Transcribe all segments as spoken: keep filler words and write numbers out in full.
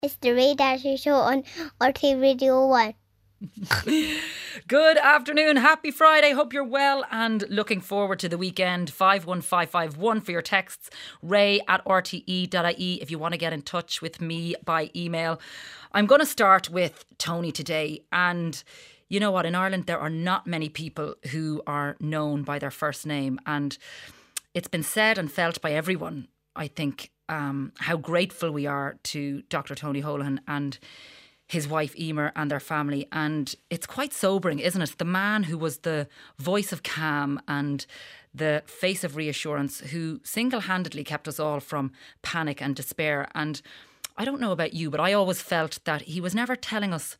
It's the Ray Darcy Show on R T Radio one. Good afternoon, happy Friday, hope you're well and looking forward to the weekend. Five one five five one for your texts, ray at r t e dot i e if you want to get in touch with me by email. I'm going to start with Tony today, and you know what, in Ireland there are not many people who are known by their first name, and it's been said and felt by everyone, I think, um, how grateful we are to Doctor Tony Holohan and his wife Emer and their family. And it's quite sobering, isn't it? The man who was the voice of calm and the face of reassurance, who single-handedly kept us all from panic and despair. And I don't know about you, but I always felt that he was never telling us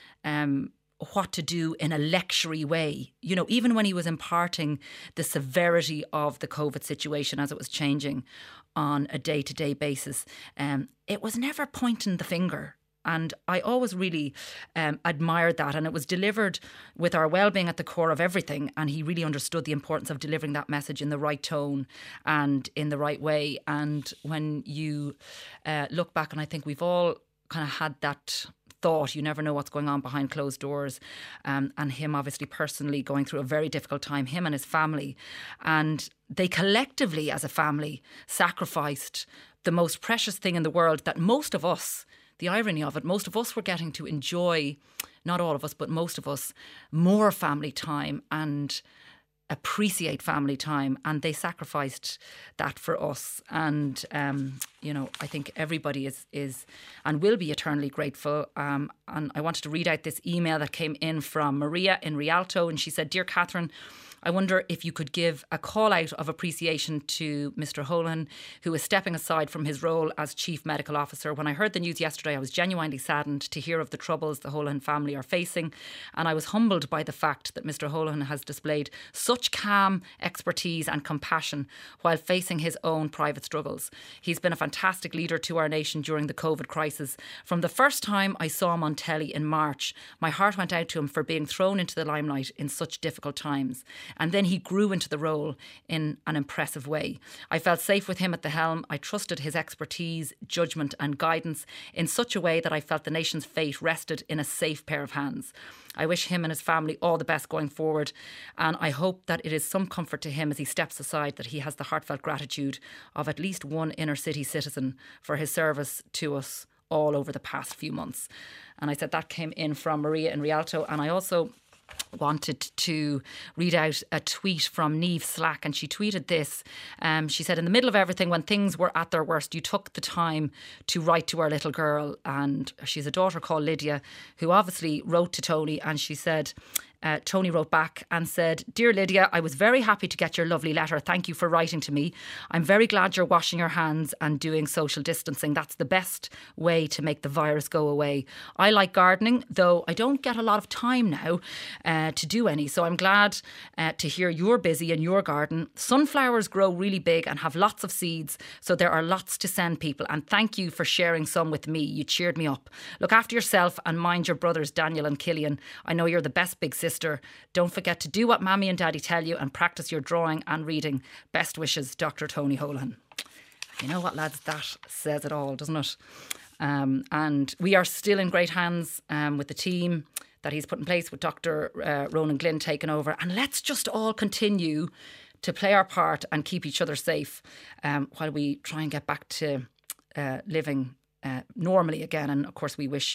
um, what to do in a lectury way. You know, even when he was imparting the severity of the COVID situation as it was changing on a day-to-day basis, um, it was never pointing the finger. And I always really um, admired that. And it was delivered with our well-being at the core of everything. And he really understood the importance of delivering that message in the right tone and in the right way. And when you uh, look back, and I think we've all kind of had that thought, you never know what's going on behind closed doors, um, and him obviously personally going through a very difficult time, him and his family. And they collectively as a family sacrificed the most precious thing in the world that most of us, the irony of it, most of us were getting to enjoy, not all of us, but most of us, more family time and appreciate family time. And they sacrificed that for us. And, um, you know, I think everybody is, is and will be eternally grateful. Um, and I wanted to read out this email that came in from Maria in Rialto. And she said, "Dear Catherine, I wonder if you could give a call out of appreciation to Mister Holohan, who is stepping aside from his role as Chief Medical Officer. When I heard the news yesterday, I was genuinely saddened to hear of the troubles the Holohan family are facing, and I was humbled by the fact that Mister Holohan has displayed such calm expertise and compassion while facing his own private struggles. He's been a fantastic leader to our nation during the COVID crisis. From the first time I saw him on telly in March, my heart went out to him for being thrown into the limelight in such difficult times. And then he grew into the role in an impressive way. I felt safe with him at the helm. I trusted his expertise, judgment and guidance in such a way that I felt the nation's fate rested in a safe pair of hands. I wish him and his family all the best going forward, and I hope that it is some comfort to him as he steps aside that he has the heartfelt gratitude of at least one inner city citizen for his service to us all over the past few months." And I said that came in from Maria in Rialto. And I also wanted to read out a tweet from Neve Slack, and she tweeted this. Um, she said, "In the middle of everything, when things were at their worst, you took the time to write to our little girl." And she's a daughter called Lydia, who obviously wrote to Tony, and she said, Uh, Tony wrote back and said, "Dear Lydia, I was very happy to get your lovely letter. Thank you for writing to me. I'm very glad you're washing your hands and doing social distancing. That's the best way to make the virus go away. I like gardening, though I don't get a lot of time now uh, to do any. So I'm glad uh, to hear you're busy in your garden. Sunflowers grow really big and have lots of seeds, so there are lots to send people. And thank you for sharing some with me. You cheered me up. Look after yourself and mind your brothers Daniel and Killian. I know you're the best big sister. Don't forget to do what Mammy and Daddy tell you and practice your drawing and reading. Best wishes, Doctor Tony Holohan." You know what, lads? That says it all, doesn't it? Um, and we are still in great hands um, with the team that he's put in place, with Doctor Uh, Ronan Glynn taking over. And let's just all continue to play our part and keep each other safe um, while we try and get back to uh, living uh, normally again. And of course, we wish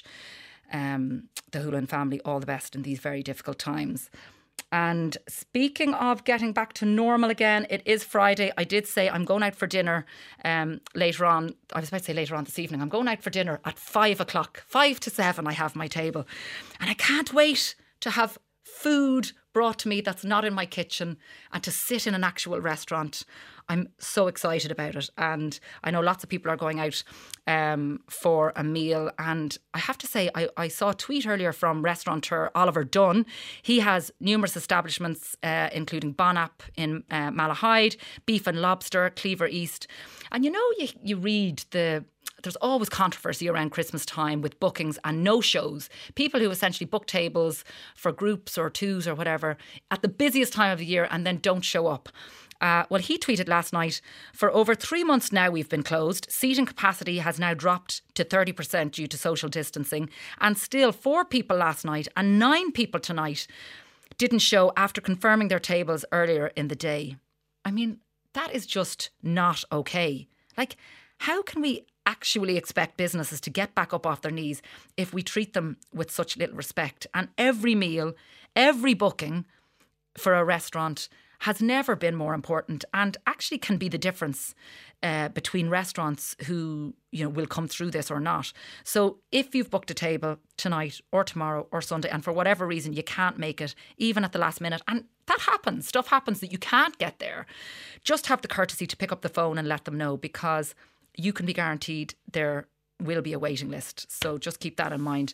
Um, the Holohan family all the best in these very difficult times. And speaking of getting back to normal again, it is Friday. I did say I'm going out for dinner um, later on. I was about to say later on this evening. I'm going out for dinner at five o'clock. Five to seven I have my table. And I can't wait to have food brought to me that's not in my kitchen and to sit in an actual restaurant. I'm so excited about it. And I know lots of people are going out um, for a meal. And I have to say, I, I saw a tweet earlier from restaurateur Oliver Dunn. He has numerous establishments, uh, including Bonap in uh, Malahide, Beef and Lobster, Cleaver East. And you know, you, you read the there's always controversy around Christmas time with bookings and no shows. People who essentially book tables for groups or twos or whatever at the busiest time of the year and then don't show up. Uh, well, he tweeted last night, for over three months now we've been closed. Seating capacity has now dropped to thirty percent due to social distancing. And still four people last night and nine people tonight didn't show after confirming their tables earlier in the day. I mean, that is just not okay. Like, how can we actually expect businesses to get back up off their knees if we treat them with such little respect? And every meal, every booking for a restaurant has never been more important, and actually can be the difference uh, between restaurants who, you know, will come through this or not. So if you've booked a table tonight or tomorrow or Sunday, and for whatever reason you can't make it, even at the last minute, and that happens, stuff happens that you can't get there, just have the courtesy to pick up the phone and let them know, because you can be guaranteed there will be a waiting list. So just keep that in mind.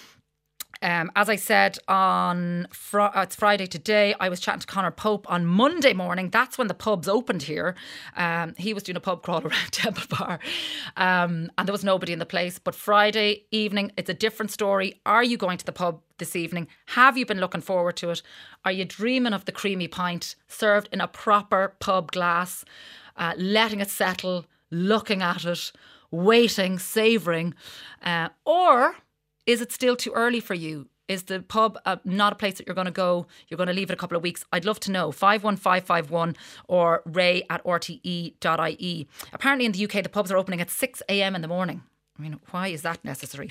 Um, as I said, on fr- uh, it's Friday today, I was chatting to Conor Pope on Monday morning. That's when the pubs opened here. Um, he was doing a pub crawl around Temple Bar, um, and there was nobody in the place. But Friday evening, it's a different story. Are you going to the pub this evening? Have you been looking forward to it? Are you dreaming of the creamy pint served in a proper pub glass, uh, letting it settle, looking at it, waiting, savouring? Uh, or... is it still too early for you? Is the pub uh, not a place that you're going to go? You're going to leave it a couple of weeks? I'd love to know. five one five five one or ray at r t e dot i e. Apparently in the U K, the pubs are opening at six a.m. in the morning. I mean, why is that necessary?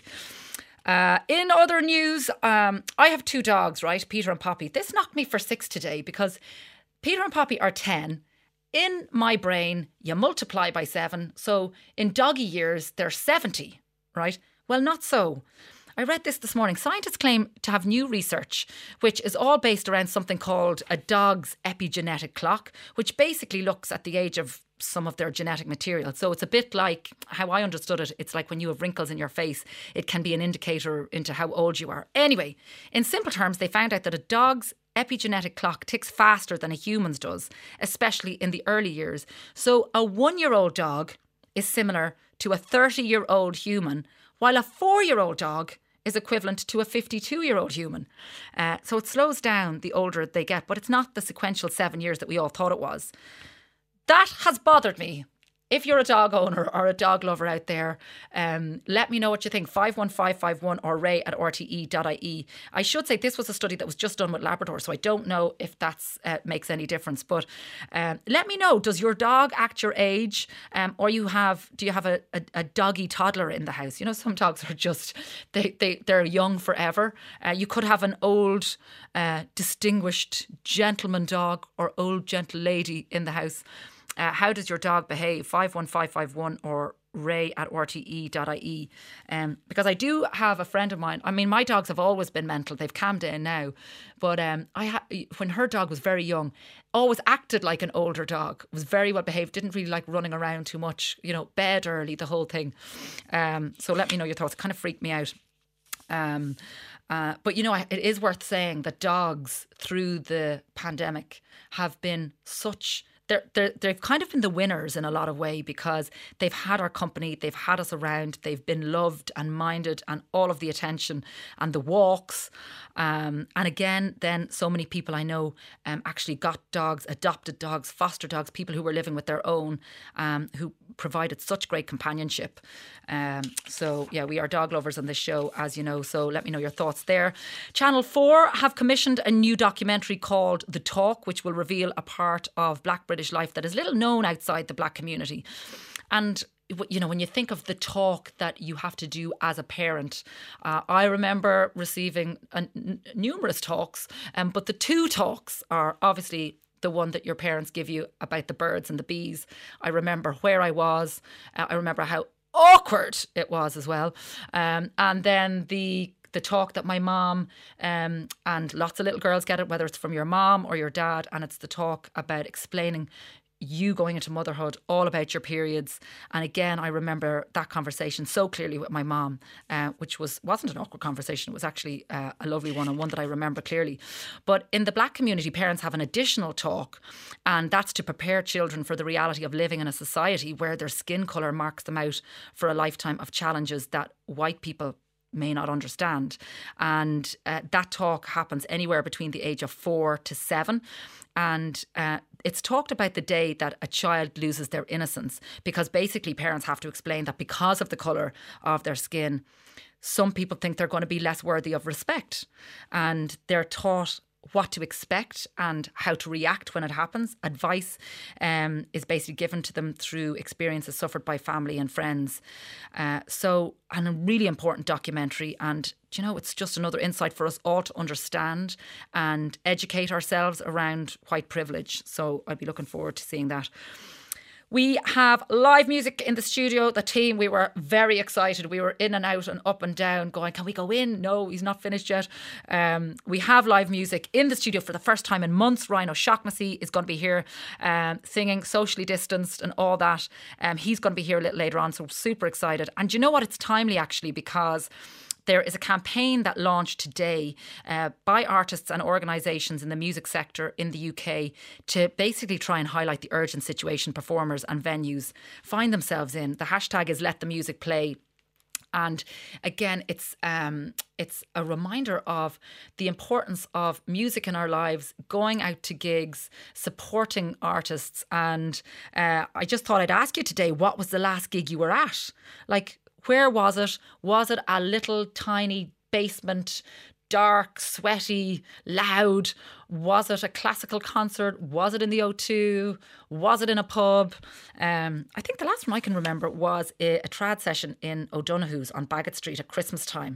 Uh, in other news, um, I have two dogs, right? Peter and Poppy. This knocked me for six today because Peter and Poppy are ten. In my brain, you multiply by seven. So in doggy years, they're seventy, right? Well, not so. I read this this morning. Scientists claim to have new research, which is all based around something called a dog's epigenetic clock, which basically looks at the age of some of their genetic material. So it's a bit like how I understood it. It's like when you have wrinkles in your face, it can be an indicator into how old you are. Anyway, in simple terms, they found out that a dog's epigenetic clock ticks faster than a human's does, especially in the early years. So a one-year-old dog is similar to a thirty-year-old human, while a four-year-old dog is equivalent to a fifty-two-year-old human. Uh, so it slows down the older they get, but it's not the sequential seven years that we all thought it was. That has bothered me. If you're a dog owner or a dog lover out there, um, let me know what you think. five one five five one or ray at r t e dot i e. I should say this was a study that was just done with Labrador, so I don't know if that uh, makes any difference. But um, let me know, does your dog act your age? Um, or you have, do you have a, a, a doggy toddler in the house? You know, some dogs are just, they, they, they're young forever. Uh, you could have an old, uh, distinguished gentleman dog or old gentle lady in the house. Uh, how does your dog behave? five one five five one or ray at r t e dot i e. Um, because I do have a friend of mine. I mean, my dogs have always been mental. They've calmed down now. But um, I ha- when her dog was very young, always acted like an older dog, was very well behaved, didn't really like running around too much, you know, bed early, the whole thing. Um, so let me know your thoughts. It kind of freaked me out. Um, uh, but, you know, it is worth saying that dogs through the pandemic have been such... They're, they're, they've kind of been the winners in a lot of way because they've had our company, they've had us around, they've been loved and minded and all of the attention and the walks. Um, and again, then so many people I know um, actually got dogs, adopted dogs, foster dogs, people who were living with their own, um, who provided such great companionship. Um, so, yeah, we are dog lovers on this show, as you know, so let me know your thoughts there. Channel four have commissioned a new documentary called The Talk, which will reveal a part of Black British life that is little known outside the Black community. And you know, when you think of the talk that you have to do as a parent, uh, I remember receiving uh, n- numerous talks, um, but the two talks are obviously the one that your parents give you about the birds and the bees. I remember where I was. Uh, I remember how awkward it was as well. Um, and then the the talk that my mom um, and lots of little girls get it, whether it's from your mom or your dad, and it's the talk about explaining you going into motherhood, all about your periods. And again, I remember that conversation so clearly with my mom, uh, which was, wasn't an awkward conversation. It was actually uh, a lovely one, and one that I remember clearly. But in the Black community, parents have an additional talk, and that's to prepare children for the reality of living in a society where their skin colour marks them out for a lifetime of challenges that white people may not understand. And uh, that talk happens anywhere between the age of four to seven. And uh, it's talked about the day that a child loses their innocence, because basically parents have to explain that because of the colour of their skin, some people think they're going to be less worthy of respect. And they're taught what to expect and how to react when it happens. Advice um, is basically given to them through experiences suffered by family and friends. Uh, so, and a really important documentary. And, you know, it's just another insight for us all to understand and educate ourselves around white privilege. So I'd be looking forward to seeing that. We have live music in the studio. The team, we were very excited. We were in and out and up and down going, can we go in? No, he's not finished yet. Um, we have live music in the studio for the first time in months. Ryan O'Shaughnessy is going to be here um, singing, socially distanced and all that. Um, he's going to be here a little later on, so we're super excited. And you know what? It's timely actually, because there is a campaign that launched today uh, by artists and organisations in the music sector in the U K to basically try and highlight the urgent situation performers and venues find themselves in. The hashtag is Let the Music Play. And again, it's um, it's a reminder of the importance of music in our lives, going out to gigs, supporting artists. And uh, I just thought I'd ask you today, what was the last gig you were at? Like, where was it? Was it a little tiny basement, dark, sweaty, loud? Was it a classical concert? Was it in the O two? Was it in a pub? Um, I think the last one I can remember was a, a trad session in O'Donoghue's on Bagot Street at Christmas time.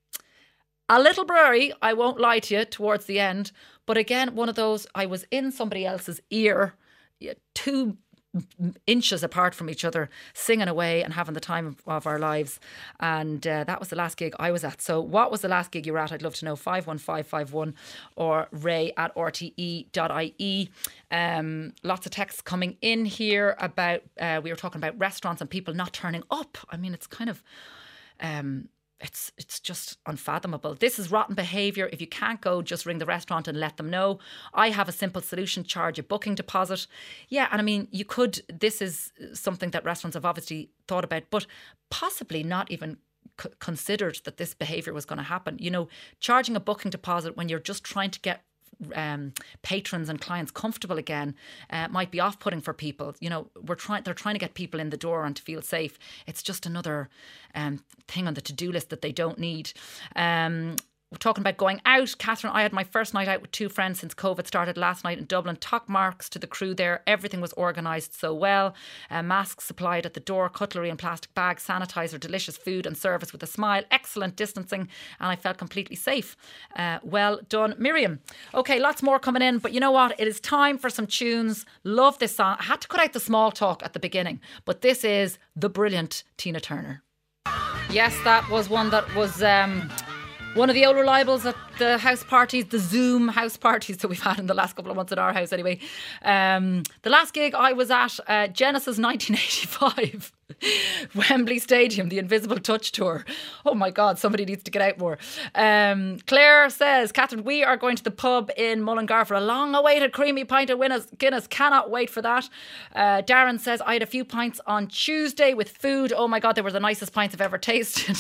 A little blurry, I won't lie to you, towards the end. But again, one of those, I was in somebody else's ear, two inches apart from each other, singing away and having the time of our lives. And uh, that was the last gig I was at. So what was the last gig you were at? I'd love to know. five one five five one or ray at r t e dot i e. Um, lots of texts coming in here about, uh, we were talking about restaurants and people not turning up. I mean, it's kind of... Um, It's it's just unfathomable. This is rotten behaviour. If you can't go, just ring the restaurant and let them know. I have a simple solution: charge a booking deposit. Yeah, and I mean, you could, this is something that restaurants have obviously thought about, but possibly not even c- considered that this behaviour was going to happen. You know, charging a booking deposit when you're just trying to get Um, patrons and clients comfortable again uh, might be off-putting for people. You know, we're trying they're trying to get people in the door and to feel safe. It's just another um, thing on the to-do list that they don't need. Um, we're talking about going out. Catherine, I had my first night out with two friends since COVID started last night in Dublin. Top marks to the crew there. Everything was organised so well. Uh, masks supplied at the door, cutlery and plastic bags, sanitizer, delicious food and service with a smile, excellent distancing, and I felt completely safe. Uh, well done, Miriam. Okay, lots more coming in, but you know what? It is time for some tunes. Love this song. I had to cut out the small talk at the beginning, but this is the brilliant Tina Turner. Yes, that was one that was... Um, One of the old reliables at the house parties, the Zoom house parties that we've had in the last couple of months at our house anyway. Um, the last gig I was at, uh, Genesis nineteen eighty-five. Wembley Stadium, the Invisible Touch Tour. Oh my God, somebody needs to get out more. Um, Claire says, Catherine, we are going to the pub in Mullingar for a long-awaited creamy pint of Guinness. Guinness, cannot wait for that. Uh, Darren says, I had a few pints on Tuesday with food. Oh my God, they were the nicest pints I've ever tasted.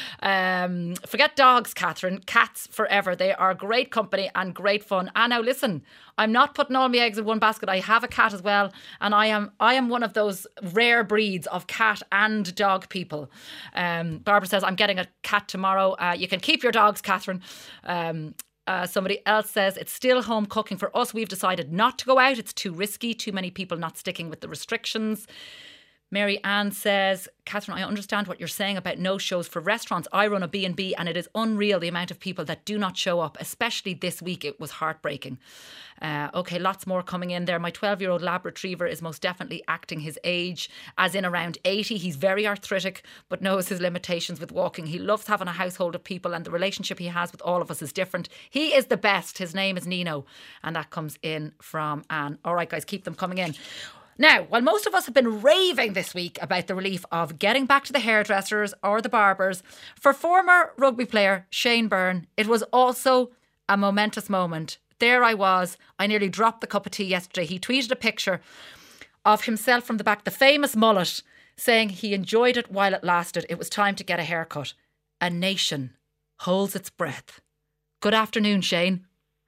um, forget dogs, Catherine. Cats forever. They are great company and great fun. And now listen, I'm not putting all my eggs in one basket. I have a cat as well, and I am I am one of those rare breeds of cat and dog people. Um, Barbara says, I'm getting a cat tomorrow. Uh, you can keep your dogs, Catherine. Um, uh, somebody else says, it's still home cooking for us. We've decided not to go out. It's too risky. Too many people not sticking with the restrictions. Mary Ann says, Catherine, I understand what you're saying about no shows for restaurants. I run a B and B and it is unreal the amount of people that do not show up, especially this week. It was heartbreaking. Uh, okay, lots more coming in there. My twelve-year-old lab retriever is most definitely acting his age, as in around eighty. He's very arthritic, but knows his limitations with walking. He loves having a household of people and the relationship he has with all of us is different. He is the best. His name is Nino. And that comes in from Anne. All right, guys, keep them coming in. Now, while most of us have been raving this week about the relief of getting back to the hairdressers or the barbers, for former rugby player Shane Byrne, it was also a momentous moment. There I was. I nearly dropped the cup of tea yesterday. He tweeted a picture of himself from the back, the famous mullet, saying he enjoyed it while it lasted. It was time to get a haircut. A nation holds its breath. Good afternoon, Shane.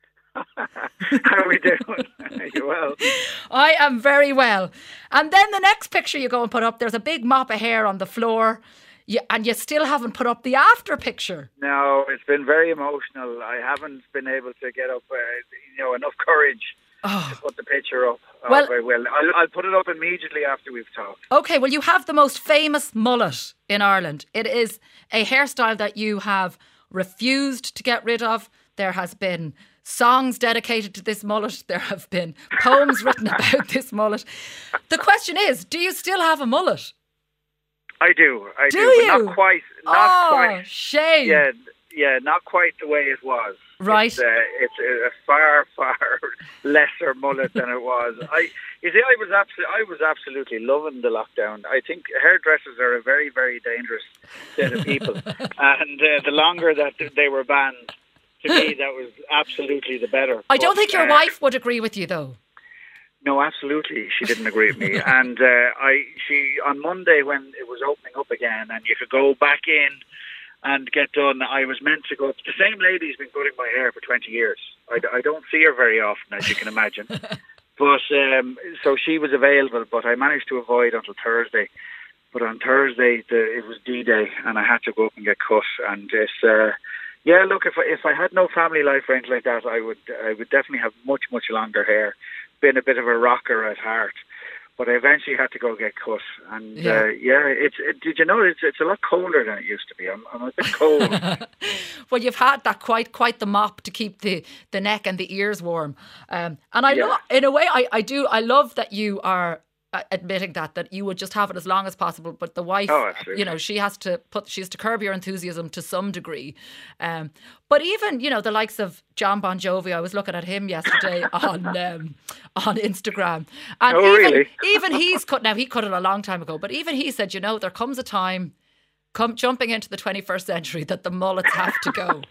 How are we doing? Are you well? I am very well. And then the next picture you go and put up, there's a big mop of hair on the floor, you, and you still haven't put up the after picture. No, it's been very emotional. I haven't been able to get up, uh, you know, enough courage oh. to put the picture up. Well, oh, I will. I'll, I'll put it up immediately after we've talked. Okay, well, you have the most famous mullet in Ireland. It is a hairstyle that you have refused to get rid of. There has been songs dedicated to this mullet. There have been poems written about this mullet. The question is, do you still have a mullet? I do. I do. do you? But not quite. Not oh, quite. Shame. Yeah, yeah, not quite the way it was. Right. It's, uh, it's a far, far lesser mullet than it was. I, you see, I was absolutely, I was absolutely loving the lockdown. I think hairdressers are a very, very dangerous set of people, and uh, the longer that they were banned, to me, that was absolutely the better. I don't but, think your uh, wife would agree with you, though. No, absolutely, she didn't agree with me. And uh, I, she on Monday when it was opening up again, and you could go back in and get done. I was meant to go up. The same lady's been cutting my hair for twenty years. I, I don't see her very often, as you can imagine. But um, so she was available, but I managed to avoid until Thursday. But on Thursday, the, it was D-Day, and I had to go up and get cut. And it's. Uh, Yeah, look, if I, if I had no family life or anything like that, I would I would definitely have much, much longer hair. Been a bit of a rocker at heart. But I eventually had to go get cut. And yeah, uh, yeah it's it, did you know, it's it's a lot colder than it used to be. I'm, I'm a bit cold. Well, you've had that quite quite the mop to keep the, the neck and the ears warm. Um, and I yeah. lo- in a way, I, I do, I love that you are admitting that that you would just have it as long as possible, but the wife, oh, you know, she has to put she has to curb your enthusiasm to some degree. Um, but even, you know, the likes of John Bon Jovi, I was looking at him yesterday on um, on Instagram, and oh, even really? even he's cut now. He cut it a long time ago, but even he said, you know, there comes a time, come jumping into the twenty-first century, that the mullets have to go.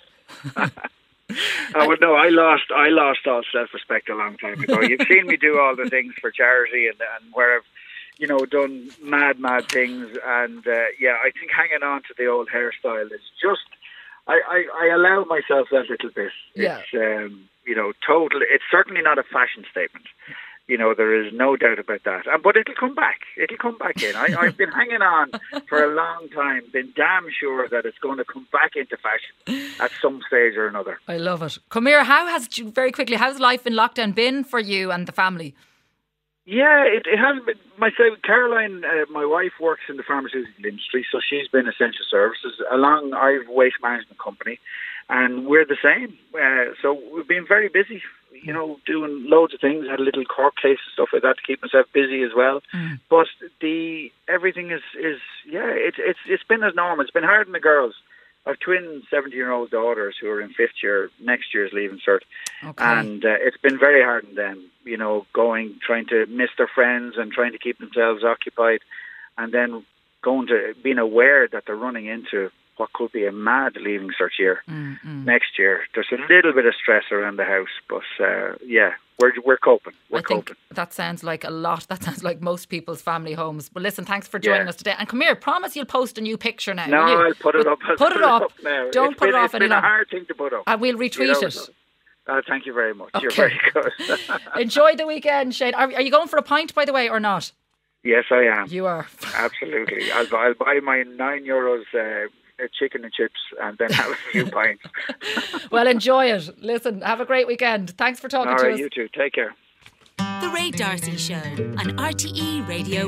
Oh, well, no, I lost I lost all self-respect a long time ago. You've seen me do all the things for charity and, and where I've, you know, done mad, mad things. And, uh, yeah, I think hanging on to the old hairstyle is just, I, I, I allow myself that little bit. Yeah. It's, um, you know, totally, it's certainly not a fashion statement. You know, there is no doubt about that. Uh, but it'll come back. It'll come back in. I, I've been hanging on for a long time, been damn sure that it's going to come back into fashion at some stage or another. I love it. Come here, how has, very quickly, how's life in lockdown been for you and the family? Yeah, it, it has been. Myself, Caroline, uh, my wife, works in the pharmaceutical industry, so she's been essential services. Along, I've a waste management company, and we're the same. Uh, so we've been very busy. You know, doing loads of things. I had a little court case and stuff like that to keep myself busy as well. Mm. But the everything is, is yeah, it's it's it's been as normal. It's been hard on the girls. I have twin seventeen-year-old daughters who are in fifth year. Next year's leaving cert, okay. and uh, it's been very hard on them. You know, going trying to miss their friends and trying to keep themselves occupied, and then going to being aware that they're running into what could be a mad leaving cert year mm-hmm. next year. There's a little bit of stress around the house, but uh, yeah, we're we're coping. We're I think coping. That sounds like a lot. That sounds like most people's family homes. But listen, thanks for joining yeah. us today. And come here, promise you'll post a new picture now. No, I'll put it up. I'll put, put it up. up now. Don't it's put been, it off it's any longer. It's been a longer. hard thing to put up. And we'll retweet you know, it. Uh, thank you very much. Okay. You're very good. Enjoy the weekend, Shane. Are, are you going for a pint, by the way, or not? Yes, I am. You are. Absolutely. I'll, I'll buy my nine euros uh, chicken and chips and then have a few pints. Well, enjoy it. Listen, have a great weekend. Thanks for talking All to right, us. you too. Take care. The Ray D'Arcy Show on R T E Radio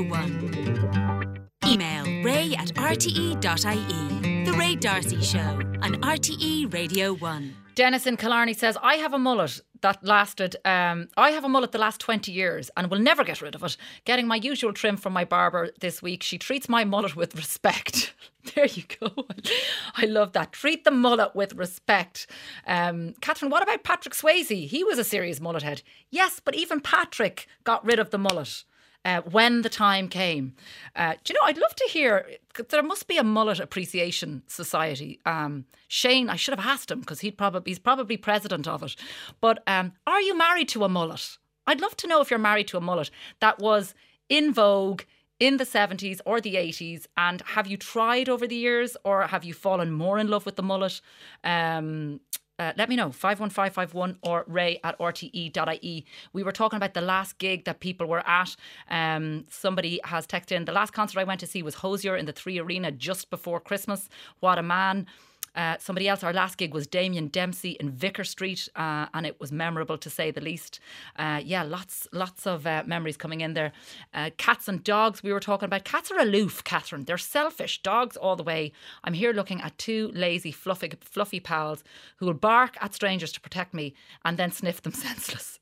one. Email ray at r t e dot i e. The Ray D'Arcy Show on R T E Radio one. Dennis in Killarney says, I have a mullet that lasted, um, I have a mullet the last twenty years and will never get rid of it. Getting my usual trim from my barber this week. She treats my mullet with respect. There you go. I love that. Treat the mullet with respect. Um, Catherine, what about Patrick Swayze? He was a serious mullet head. Yes, but even Patrick got rid of the mullet. uh, when the time came. Uh, do you know, I'd love to hear, there must be a mullet appreciation society. Um, Shane, I should have asked him because he'd probably, he's probably president of it. But um, are you married to a mullet? I'd love to know if you're married to a mullet that was in vogue in the seventies or the eighties, and have you tried over the years, or have you fallen more in love with the mullet? Um, uh, let me know, five one five five one or ray at r t e dot i e. We were talking about the last gig that people were at. Um, somebody has texted in, the last concert I went to see was Hozier in the Three Arena just before Christmas. What a man. Uh, somebody else, our last gig was Damien Dempsey in Vicar Street, uh, and it was memorable to say the least. Uh, yeah, lots lots of uh, memories coming in there. Uh, cats and dogs, we were talking about. Cats are aloof, Catherine. They're selfish. Dogs all the way. I'm here looking at two lazy, fluffy, fluffy pals who will bark at strangers to protect me and then sniff them senseless.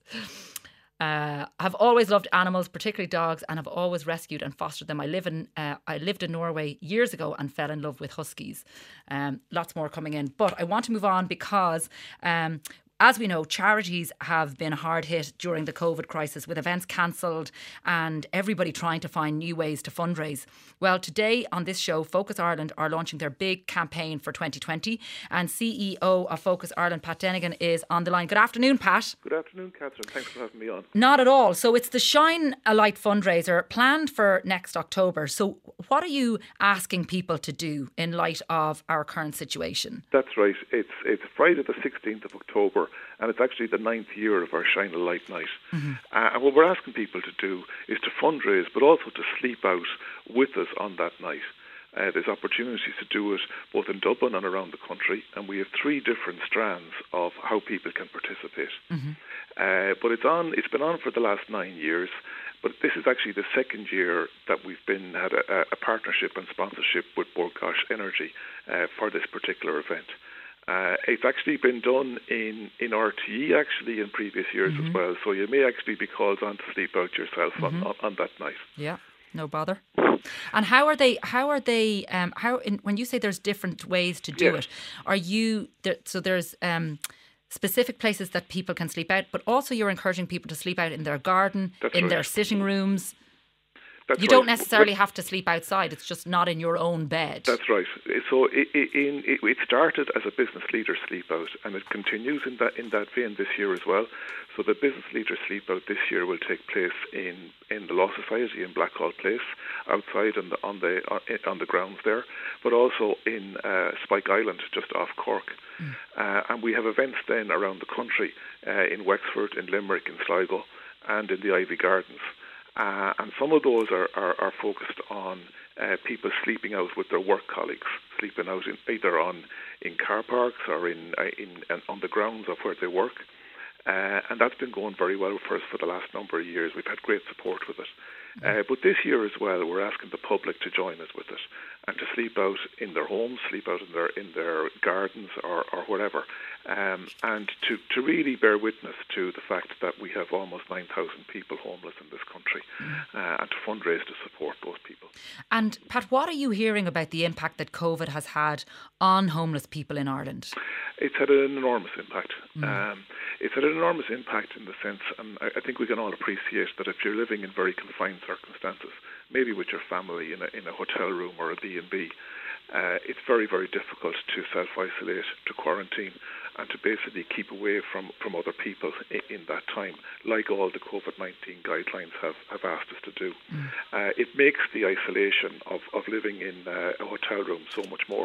Uh, I've always loved animals, particularly dogs, and have always rescued and fostered them. I live in, uh, I lived in Norway years ago and fell in love with huskies. Um, lots more coming in, but I want to move on because, um, as we know, charities have been hard hit during the COVID crisis, with events cancelled and everybody trying to find new ways to fundraise. Well, today on this show, Focus Ireland are launching their big campaign for twenty twenty, and C E O of Focus Ireland, Pat Denigan, is on the line. Good afternoon, Pat. Good afternoon, Catherine. Thanks for having me on. Not at all. So it's the Shine a Light fundraiser planned for next October. So what are you asking people to do in light of our current situation? That's right. It's it's Friday the sixteenth of October, and it's actually the ninth year of our Shine a Light night. Mm-hmm. Uh, and what we're asking people to do is to fundraise, but also to sleep out with us on that night. Uh, there's opportunities to do it both in Dublin and around the country, and we have three different strands of how people can participate. Mm-hmm. Uh, but it's on. It's been on for the last nine years. But this is actually the second year that we've been had a, a partnership and sponsorship with Bord Gáis Energy uh, for this particular event. Uh, it's actually been done in, in R T E actually in previous years mm-hmm. as well. So you may actually be called on to sleep out yourself mm-hmm. on, on, on that night. Yeah, no bother. And how are they? How are they? Um, how in, when you say there's different ways to do yes. it, are you there, so there's um, specific places that people can sleep out, but also you're encouraging people to sleep out in their garden, That's in right. their sitting rooms. That's you right. don't necessarily have to sleep outside. It's just not in your own bed. That's right. So it, it, it, it started as a business leader sleep out, and it continues in that in that vein this year as well. So the business leader sleep out this year will take place in, in the Law Society in Blackhall Place, outside on the on the on the grounds there, but also in uh, Spike Island, just off Cork. Mm. Uh, and we have events then around the country uh, in Wexford, in Limerick, in Sligo, and in the Ivy Gardens. Uh, and some of those are, are, are focused on uh, people sleeping out with their work colleagues, sleeping out in, either on in car parks or in, uh, in uh, on the grounds of where they work. Uh, and that's been going very well for us for the last number of years. We've had great support with it. Uh, but this year as well, we're asking the public to join us with it and to sleep out in their homes, sleep out in their in their gardens or, or whatever, um, and to, to really bear witness to the fact that we have almost nine thousand people homeless in this country uh, and to fundraise to support those people. And Pat, what are you hearing about the impact that COVID has had on homeless people in Ireland? It's had an enormous impact. Mm. Um, it's had an enormous impact in the sense, and I, I think we can all appreciate that if you're living in very confined circumstances, maybe with your family in a, in a hotel room or a B and B, uh, it's very, very difficult to self-isolate, to quarantine, and to basically keep away from, from other people in, in that time, like all the COVID nineteen guidelines have, have asked us to do. Mm. Uh, it makes the isolation of, of living in uh, a hotel room so much more.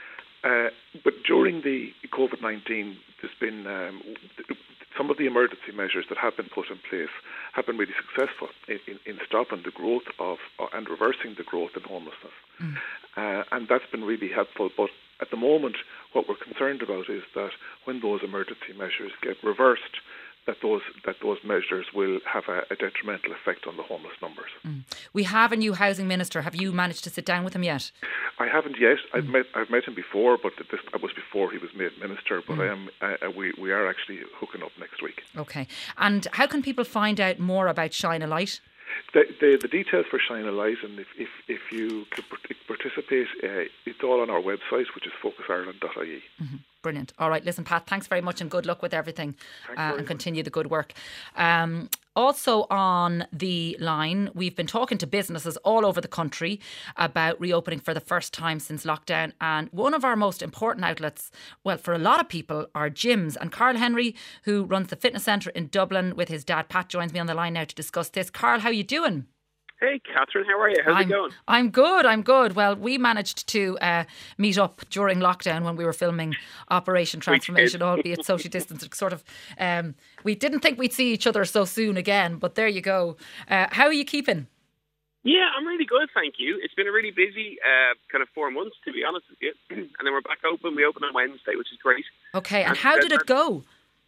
Uh, but during the COVID nineteen, there's been um, some of the emergency measures that have been put in place have been really successful in, in, in stopping the growth of uh, and reversing the growth in homelessness. Mm. Uh, and that's been really helpful. But at the moment, what we're concerned about is that when those emergency measures get reversed, that those that those measures will have a, a detrimental effect on the homeless numbers. Mm. We have a new housing minister. Have you managed to sit down with him yet? I haven't yet. Mm. I've met I've met him before, but this that was before he was made minister. But mm. I am uh, we we are actually hooking up next week. Okay. And how can people find out more about Shine a Light? The, the, the details for Shine a Light, and if, if, if you could participate, uh, it's all on our website, which is focus ireland dot I E. Mm-hmm. Brilliant. All right, listen, Pat, thanks very much and good luck with everything uh, and continue the good work. Um, Also on the line, we've been talking to businesses all over the country about reopening for the first time since lockdown. And one of our most important outlets, well, for a lot of people, are gyms. And Carl Henry, who runs the fitness centre in Dublin with his dad, Pat, joins me on the line now to discuss this. Carl, how are you doing? Hey, Catherine, how are you? How's I'm, it going? I'm good, I'm good. Well, we managed to uh, meet up during lockdown when we were filming Operation Transformation, albeit social distance. Sort of, um, we didn't think we'd see each other so soon again, but there you go. Uh, how are you keeping? Yeah, I'm really good, thank you. It's been a really busy uh, kind of four months, to be honest with you. And then we're back open. We opened on Wednesday, which is great. Okay, and, and how did it go?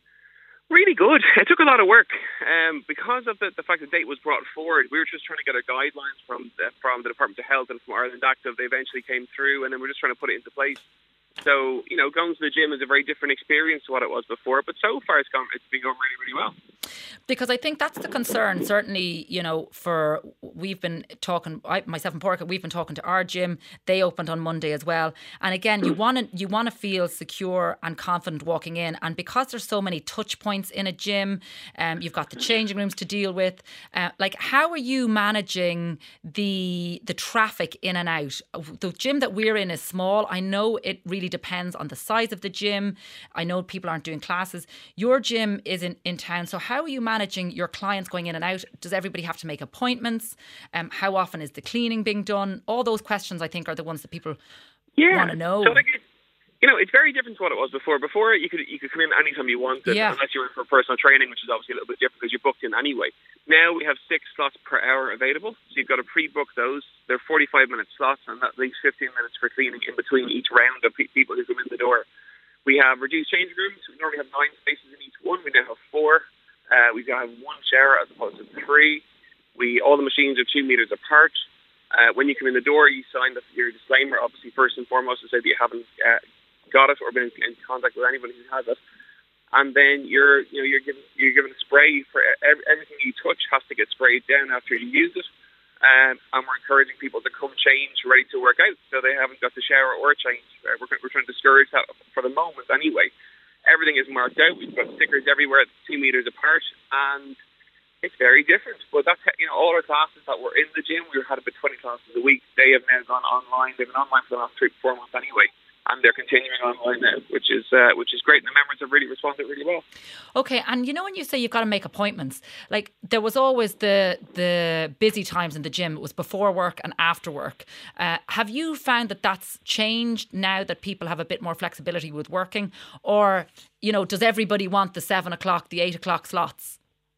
Really good. It took a lot of work um, because of the, the fact the date was brought forward. We were just trying to get our guidelines from the, from the Department of Health and from Ireland Active. They eventually came through, and then we're just trying to put it into place. So, you know, going to the gym is a very different experience to what it was before, but so far it's gone, it's been going really, really well. Because I think that's the concern, certainly, you know, for, we've been talking, I, myself and Porca, we've been talking to our gym. They opened on Monday as well. And again, you want to you want to feel secure and confident walking in. And because there's so many touch points in a gym, um, you've got the changing rooms to deal with. Uh, like, how are you managing the the traffic in and out? The gym that we're in is small. I know it really depends on the size of the gym. I know people aren't doing classes. Your gym is in, in town. So how are you managing your clients going in and out? Does everybody have to make appointments? Um, how often is the cleaning being done? All those questions, I think, are the ones that people yeah. want to know. So, like, it, you know, it's very different to what it was before. Before, you could you could come in anytime you wanted, yeah. unless you were in for personal training, which is obviously a little bit different because you're booked in anyway. Now we have six slots per hour available, so you've got to pre-book those. They're forty-five minute slots, and that leaves fifteen minutes for cleaning in between each round of pe- people who come in the door. We have reduced changing rooms. We normally have nine spaces in each one. We now have four. Uh, we have one shower as opposed to three. We all the machines are two meters apart. Uh, when you come in the door, you sign the, your disclaimer, obviously first and foremost, to say that you haven't uh, got it or been in, in contact with anybody who has it. And then you're, you know, you're given you're given a spray for every, everything you touch has to get sprayed down after you use it. Um, and we're encouraging people to come change, ready to work out, so they haven't got to shower or change. Uh, we're, we're trying to discourage that for the moment, anyway. Everything is marked out. We've got stickers everywhere, two meters apart, and it's very different. But that's, you know, all our classes that were in the gym, we had about twenty classes a week. They have now gone online. They've been online for the last three, four months anyway. And they're continuing online now, which is uh, which is great. And the members have really responded really well. Okay, and you know when you say you've got to make appointments, like there was always the the busy times in the gym. It was before work and after work. Uh, have you found that that's changed now that people have a bit more flexibility with working? Or, you know, does everybody want the seven o'clock, the eight o'clock slots?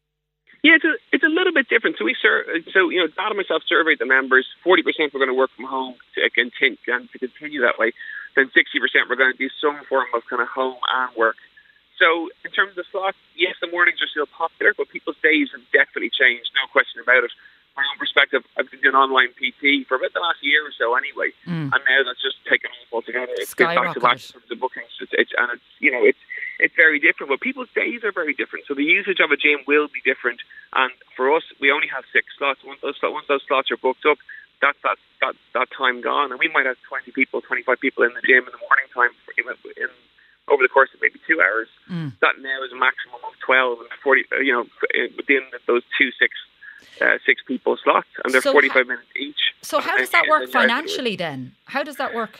Yeah, it's a, it's a little bit different. So we sur- so you know, Dad and myself surveyed the members. Forty percent were going to work from home to continue and to continue that way. Then sixty percent were going to do some form of kind of home and work. So in terms of the slots, yes, the mornings are still popular, but people's days have definitely changed. No question about it. From my own perspective, I've been doing online P T for about the last year or so anyway, mm. and now that's just taken off altogether. It's back to back in terms of bookings. It's, it's, and it's you know it's. It's very different, but people's days are very different. So the usage of a gym will be different. And for us, we only have six slots. Once those, once those slots are booked up, that's that, that, that time gone. And we might have twenty people, twenty-five people in the gym in the morning time for, in, in, over the course of maybe two hours. Mm. That now is a maximum of twelve and forty, you know, within those two six, uh, six people slots. And they're so forty-five ha- minutes each. So how does that work financially then? How does that work?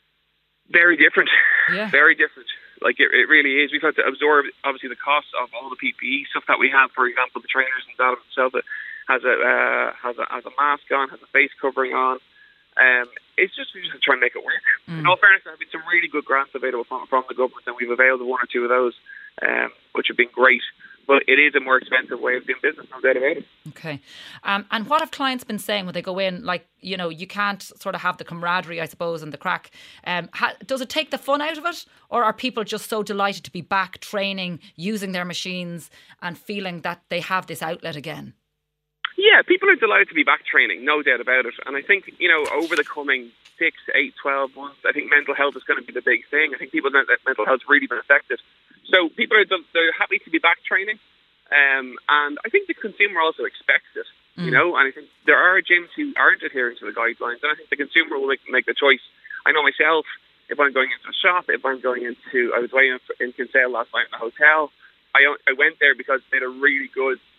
Very different. Yeah. Very different. Like, it, it really is. We've had to absorb, obviously, the costs of all the P P E stuff that we have. For example, the trainers and Dad himself has a, uh, has a has a mask on, has a face covering on. Um, it's just, we just try and make it work. Mm. In all fairness, there have been some really good grants available from, from the government, and we've availed of one or two of those, um, which have been great. But it is a more expensive way of doing business, no doubt about it. Okay. Um, and what have clients been saying when they go in? Like, you know, you can't sort of have the camaraderie, I suppose, and the crack. Um, ha- does it take the fun out of it? Or are people just so delighted to be back training, using their machines and feeling that they have this outlet again? Yeah, people are delighted to be back training, no doubt about it. And I think, you know, over the coming six, eight, twelve months, I think mental health is going to be the big thing. I think people know that mental health has really been affected. So people are they're happy to be back training. Um, and I think the consumer also expects it, mm. you know, and I think there are gyms who aren't adhering to the guidelines, and I think the consumer will make, make the choice. I know myself, if I'm going into a shop, if I'm going into, I was away in, in Kinsale last night in a hotel, I, I went there because they had a really good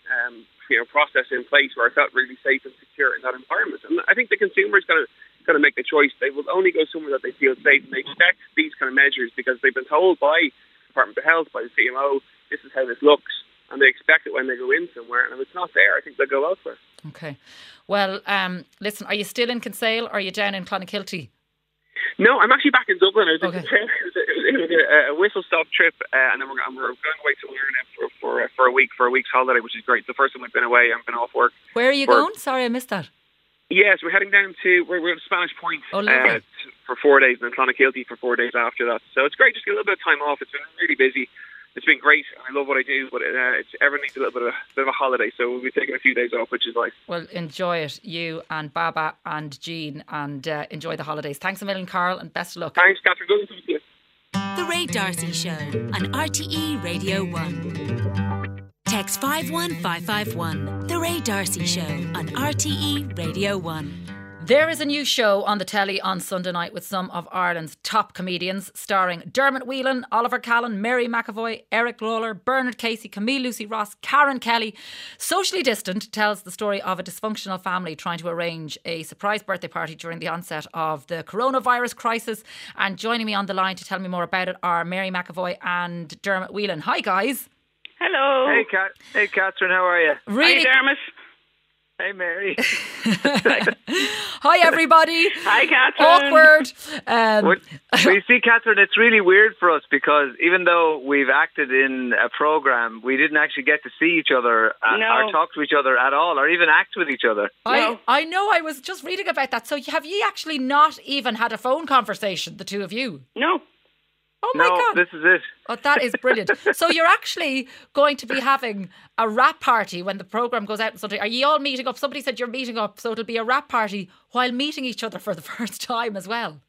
um, you know, process in place where I felt really safe and secure in that environment. And I think the consumer's going to going to make the choice. They will only go somewhere that they feel safe, and they expect these kind of measures because they've been told by the Department of Health, by the C M O, this is how this looks, and they expect it when they go in somewhere. And if it's not there, I think they'll go elsewhere. Okay. Well, um, listen, are you still in Kinsale or are you down in Clonakilty? No, I'm actually back in Dublin. It was, Okay. a, it was, a, it was a, a whistle-stop trip, uh, and then we're, we're going away to Ireland for for, uh, for a week for a week's holiday, which is great. It's the first time we've been away. I've been off work. Where are you for, going? Sorry, I missed that. Yes, we're heading down to we're, we're at Spanish Point Oh, lovely. uh, t- for four days, and then Clonakilty for four days after that. So it's great, just get a little bit of time off. It's been really busy. It's been great. I love what I do, but uh, it's everyone needs a little bit of a bit of a holiday. So we'll be taking a few days off, which is nice. Well, enjoy it, you and Baba and Jean, and uh, enjoy the holidays. Thanks a million, Carl, and best of luck. Thanks, Catherine. Good to see you. The Ray D'Arcy Show on R T E Radio one. Text five one five five one. The Ray D'Arcy Show on R T E Radio one. There is a new show on the telly on Sunday night with some of Ireland's top comedians, starring Dermot Whelan, Oliver Callan, Mary McAvoy, Eric Lawler, Bernard Casey, Camille Lucy Ross, Karen Kelly. Socially Distant tells the story of a dysfunctional family trying to arrange a surprise birthday party during the onset of the coronavirus crisis. And joining me on the line to tell me more about it are Mary McAvoy and Dermot Whelan. Hi, guys. Hello. Hey, Kat. Hey, Catherine. How are you? Really? Hi, Dermot. Hey, Mary. Hi, everybody. Hi, Catherine. Awkward. Um, Well, well, you see, Catherine, it's really weird for us because even though we've acted in a programme, we didn't actually get to see each other uh, No. or talk to each other at all or even act with each other. I, No. I know, I was just reading about that. So have you actually not even had a phone conversation, the two of you? No. Oh my no, God. this is it. Oh, that is brilliant. So you're actually going to be having a rap party when the programme goes out on Sunday. Are you all meeting up? Somebody said you're meeting up, so it'll be a rap party while meeting each other for the first time as well.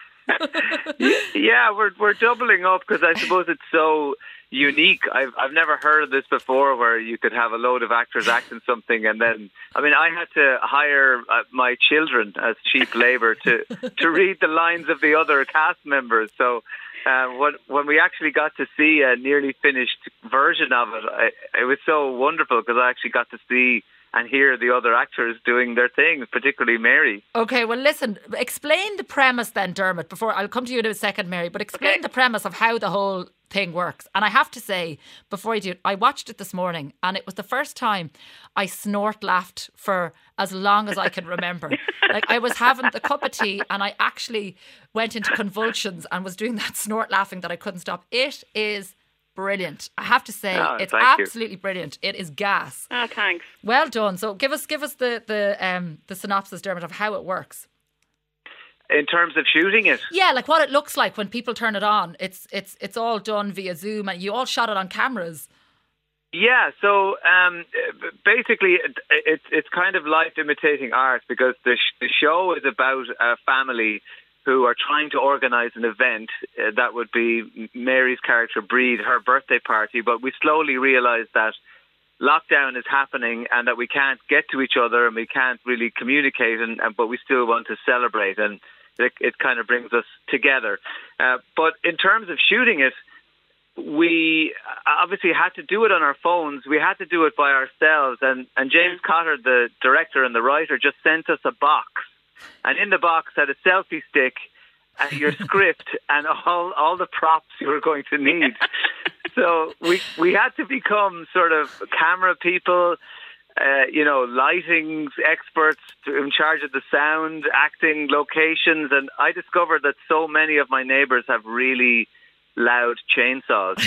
Yeah, we're we're doubling up because I suppose it's so unique. I've I've never heard of this before, where you could have a load of actors acting something, and then I mean I had to hire uh, my children as cheap labour to to read the lines of the other cast members. So uh, when when we actually got to see a nearly finished version of it, I, it was so wonderful because I actually got to see and hear the other actors doing their things, particularly Mary. Okay, well, listen, explain the premise then, Dermot, before I'll come to you in a second, Mary, but explain Okay. the premise of how the whole thing works. And I have to say, before I do it, I watched it this morning and it was the first time I snort laughed for as long as I can remember. Like, I was having the cup of tea and I actually went into convulsions and was doing that snort laughing that I couldn't stop. It is brilliant. I have to say, Oh, it's thank you. absolutely brilliant. It is gas. Ah, thanks. Well done. So give us give us the the um the synopsis, Dermot, of how it works. In terms of shooting it, Yeah, like what it looks like when people turn it on. It's it's it's all done via Zoom, and you all shot it on cameras. yeah. So um, basically, it, it's it's kind of life imitating art because the sh- the show is about a family who are trying to organise an event uh, that would be Mary's character Breed, her birthday party. But we slowly realise that lockdown is happening and that we can't get to each other and we can't really communicate, and, and but we still want to celebrate, and it, it kind of brings us together. Uh, but in terms of shooting it, we obviously had to do it on our phones. We had to do it by ourselves, and, and James Cotter, the director and the writer, just sent us a box. And in the box had a selfie stick and your script and all all the props you were going to need. So we we had to become sort of camera people, uh, you know, lighting experts in charge of the sound, acting, locations. And I discovered that so many of my neighbours have really loud chainsaws.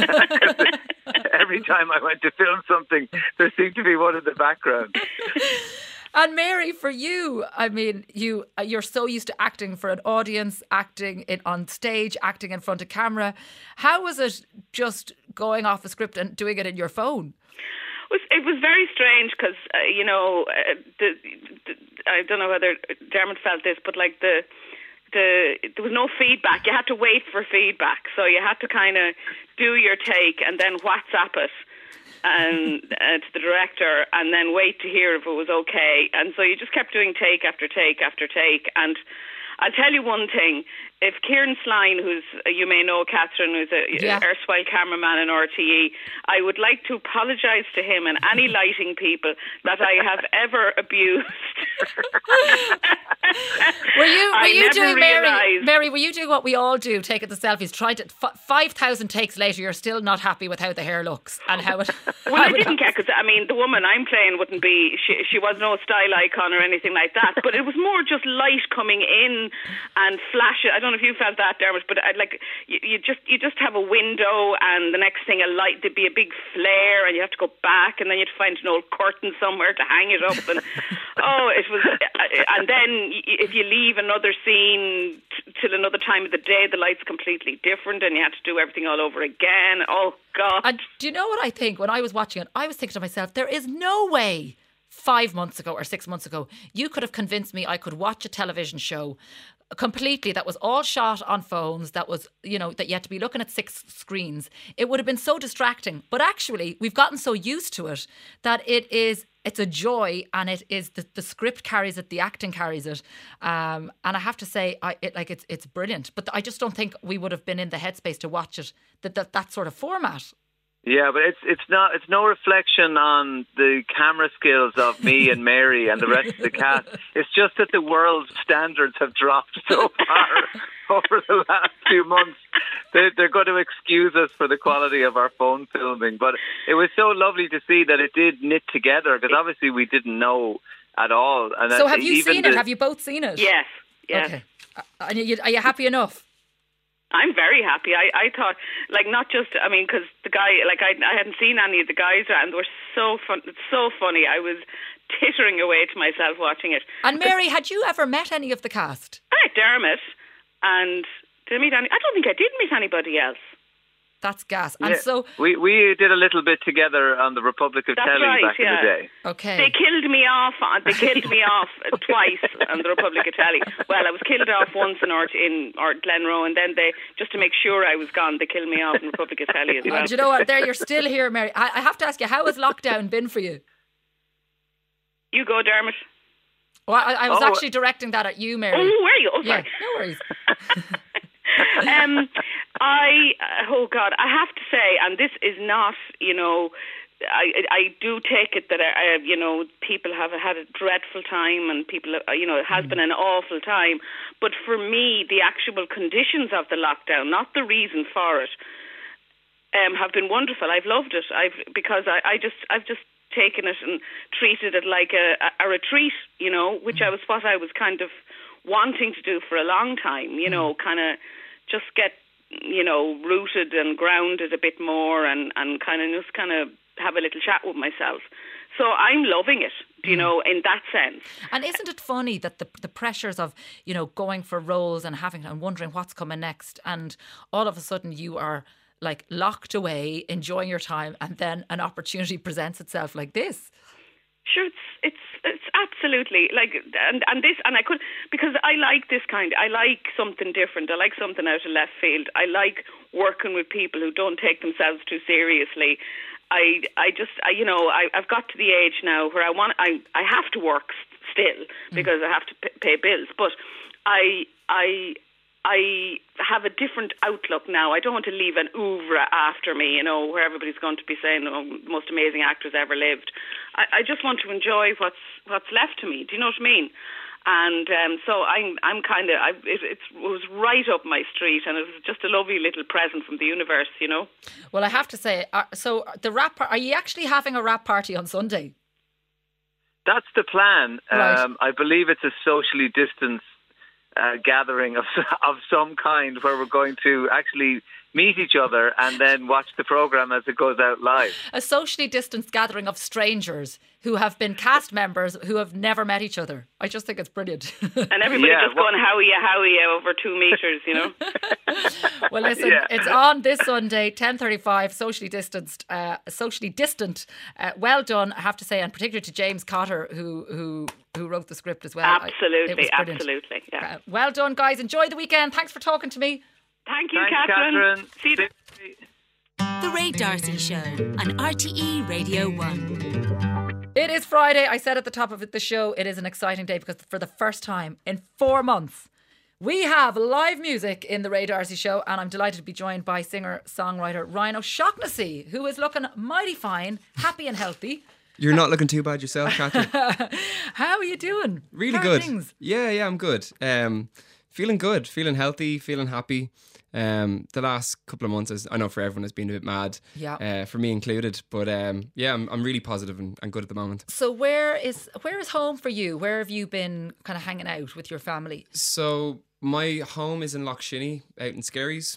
Every time I went to film something, there seemed to be one in the background. And Mary, for you, I mean, you you're so used to acting for an audience, acting in, on stage, acting in front of camera. How was it just going off a script and doing it in your phone? It was, it was very strange because, uh, you know, uh, the, the, I don't know whether Dermot felt this, but like the, the there was no feedback. You had to wait for feedback. So you had to kind of do your take and then WhatsApp it. And uh, to the director, and then wait to hear if it was okay. And so you just kept doing take after take after take. And I'll tell you one thing: if Kieran Sline, who's uh, you may know, Catherine, who's a Yeah. erstwhile cameraman in R T E, I would like to apologise to him and any lighting people that I have ever abused. Were you, were I you never doing, Mary, realised. Mary, were you doing what we all do, taking the selfies, trying to, f- five thousand takes later, you're still not happy with how the hair looks and how it... Well, how I it didn't care because I mean the woman I'm playing wouldn't be. She she was no style icon or anything like that. But it was more just light coming in and flash. I don't know if you felt that, Dermot, but I'd like you, you just you just have a window and the next thing a light. There'd be a big flare and you have to go back and then you'd find an old curtain somewhere to hang it up. And oh, it was. And then if you leave another scene t- till another time of the day, the light's completely different and you had to do everything all over again. Oh God. And do you know what I think? When I was watching it, I was thinking to myself, there is no way five months ago or six months ago you could have convinced me I could watch a television show completely that was all shot on phones, that was, you know, that you had to be looking at six screens. It would have been so distracting. But actually, we've gotten so used to it that it is, it's a joy, and it is, the, the script carries it, the acting carries it. Um, and I have to say, I it, like it's it's brilliant. But I just don't think we would have been in the headspace to watch it, that that, that sort of format. Yeah, but it's it's not it's no reflection on the camera skills of me and Mary and the rest of the cast. It's just that the world's standards have dropped so far over the last few months. They're, they're going to excuse us for the quality of our phone filming, but it was so lovely to see that it did knit together, because obviously we didn't know at all. And So that have you even seen the, it? Have you both seen it? Yes. Yes. Okay. Uh, And you, are you happy enough? I'm very happy. I, I thought, like, not just, I mean, because the guy, like, I, I hadn't seen any of the guys, and they were so fun, so funny. I was tittering away to myself watching it. And Mary, had you ever met any of the cast? I met Dermot, and did I meet any? I don't think I did meet anybody else. That's gas. And yeah, so, we we did a little bit together on the Republic of That's Telly right, back yeah. in the day. okay. They killed me off. On, they killed me off twice on the Republic of Telly. Well, I was killed off once in Art in Art Glenroe, and then they, just to make sure I was gone, they killed me off in Republic of Telly as well. And do you know what? There, you're still here, Mary. I, I have to ask you, how has lockdown been for you? You go, Dermot. Well, I, I was Oh, actually directing that at you, Mary. Oh, were you? Oh, yeah, sorry. no worries. um, I uh, oh God, I have to say, and this is not, you know, I I do take it that uh, you know, people have had a dreadful time, and people, uh, you know, it has mm. been an awful time. But for me, the actual conditions of the lockdown, not the reason for it, um, have been wonderful. I've loved it. I've because I, I just I've just taken it and treated it like a, a retreat, you know, which mm. I was what I was kind of wanting to do for a long time, you know, mm. kind of just get, you know, rooted and grounded a bit more, and, and kind of just kind of have a little chat with myself. So I'm loving it, you know, in that sense. And isn't it funny that the the pressures of, you know, going for roles and having and wondering what's coming next, and all of a sudden you are like locked away, enjoying your time, and then an opportunity presents itself like this? Sure, it's it's it's absolutely like, and and this, and I could, because I like this kind. I like something different. I like something out of left field. I like working with people who don't take themselves too seriously. I I just I, you know I I've got to the age now where I want I I have to work still because mm. I have to p- pay bills. But I I. I have a different outlook now. I don't want to leave an oeuvre after me, you know, where everybody's going to be saying, oh, the most amazing actors ever lived. I, I just want to enjoy what's what's left to me. Do you know what I mean? And um, so I'm I'm kind of, it, it was right up my street, and it was just a lovely little present from the universe, you know. Well, I have to say, uh, so the rap, par- are you actually having a rap party on Sunday? That's the plan. Right. Um, I believe it's a socially distanced Uh, gathering of of some kind where we're going to actually meet each other and then watch the programme as it goes out live. A socially distanced gathering of strangers who have been cast members who have never met each other. I just think it's brilliant. And everybody yeah, just going, howie, howie, over two metres, you know. Well, listen, yeah. It's on this Sunday, ten thirty-five, socially distanced, uh, socially distant. Uh, well done, I have to say, and particularly to James Cotter, who who who wrote the script as well. Absolutely, I, absolutely. Yeah. Uh, well done, guys. Enjoy the weekend. Thanks for talking to me. Thank you, Thanks, Catherine. Catherine. See you. The Ray D'Arcy Show on R T E Radio one. It is Friday. I said at the top of the show, it is an exciting day because for the first time in four months, We have live music in the Ray D'Arcy Show, and I'm delighted to be joined by singer-songwriter Ryan O'Shaughnessy, who is looking mighty fine, happy and healthy. You're not looking too bad yourself, Catherine. How are you doing? Really How good. Are things? Yeah, yeah, I'm good. Um, feeling good, feeling healthy, feeling happy. Um, the last couple of months, is, I know for everyone, has been a bit mad, yeah. uh, for me included. But um, yeah, I'm, I'm really positive and, and good at the moment. So where is where is home for you? Where have you been kind of hanging out with your family? So my home is in Lochshinny, out in Skerries.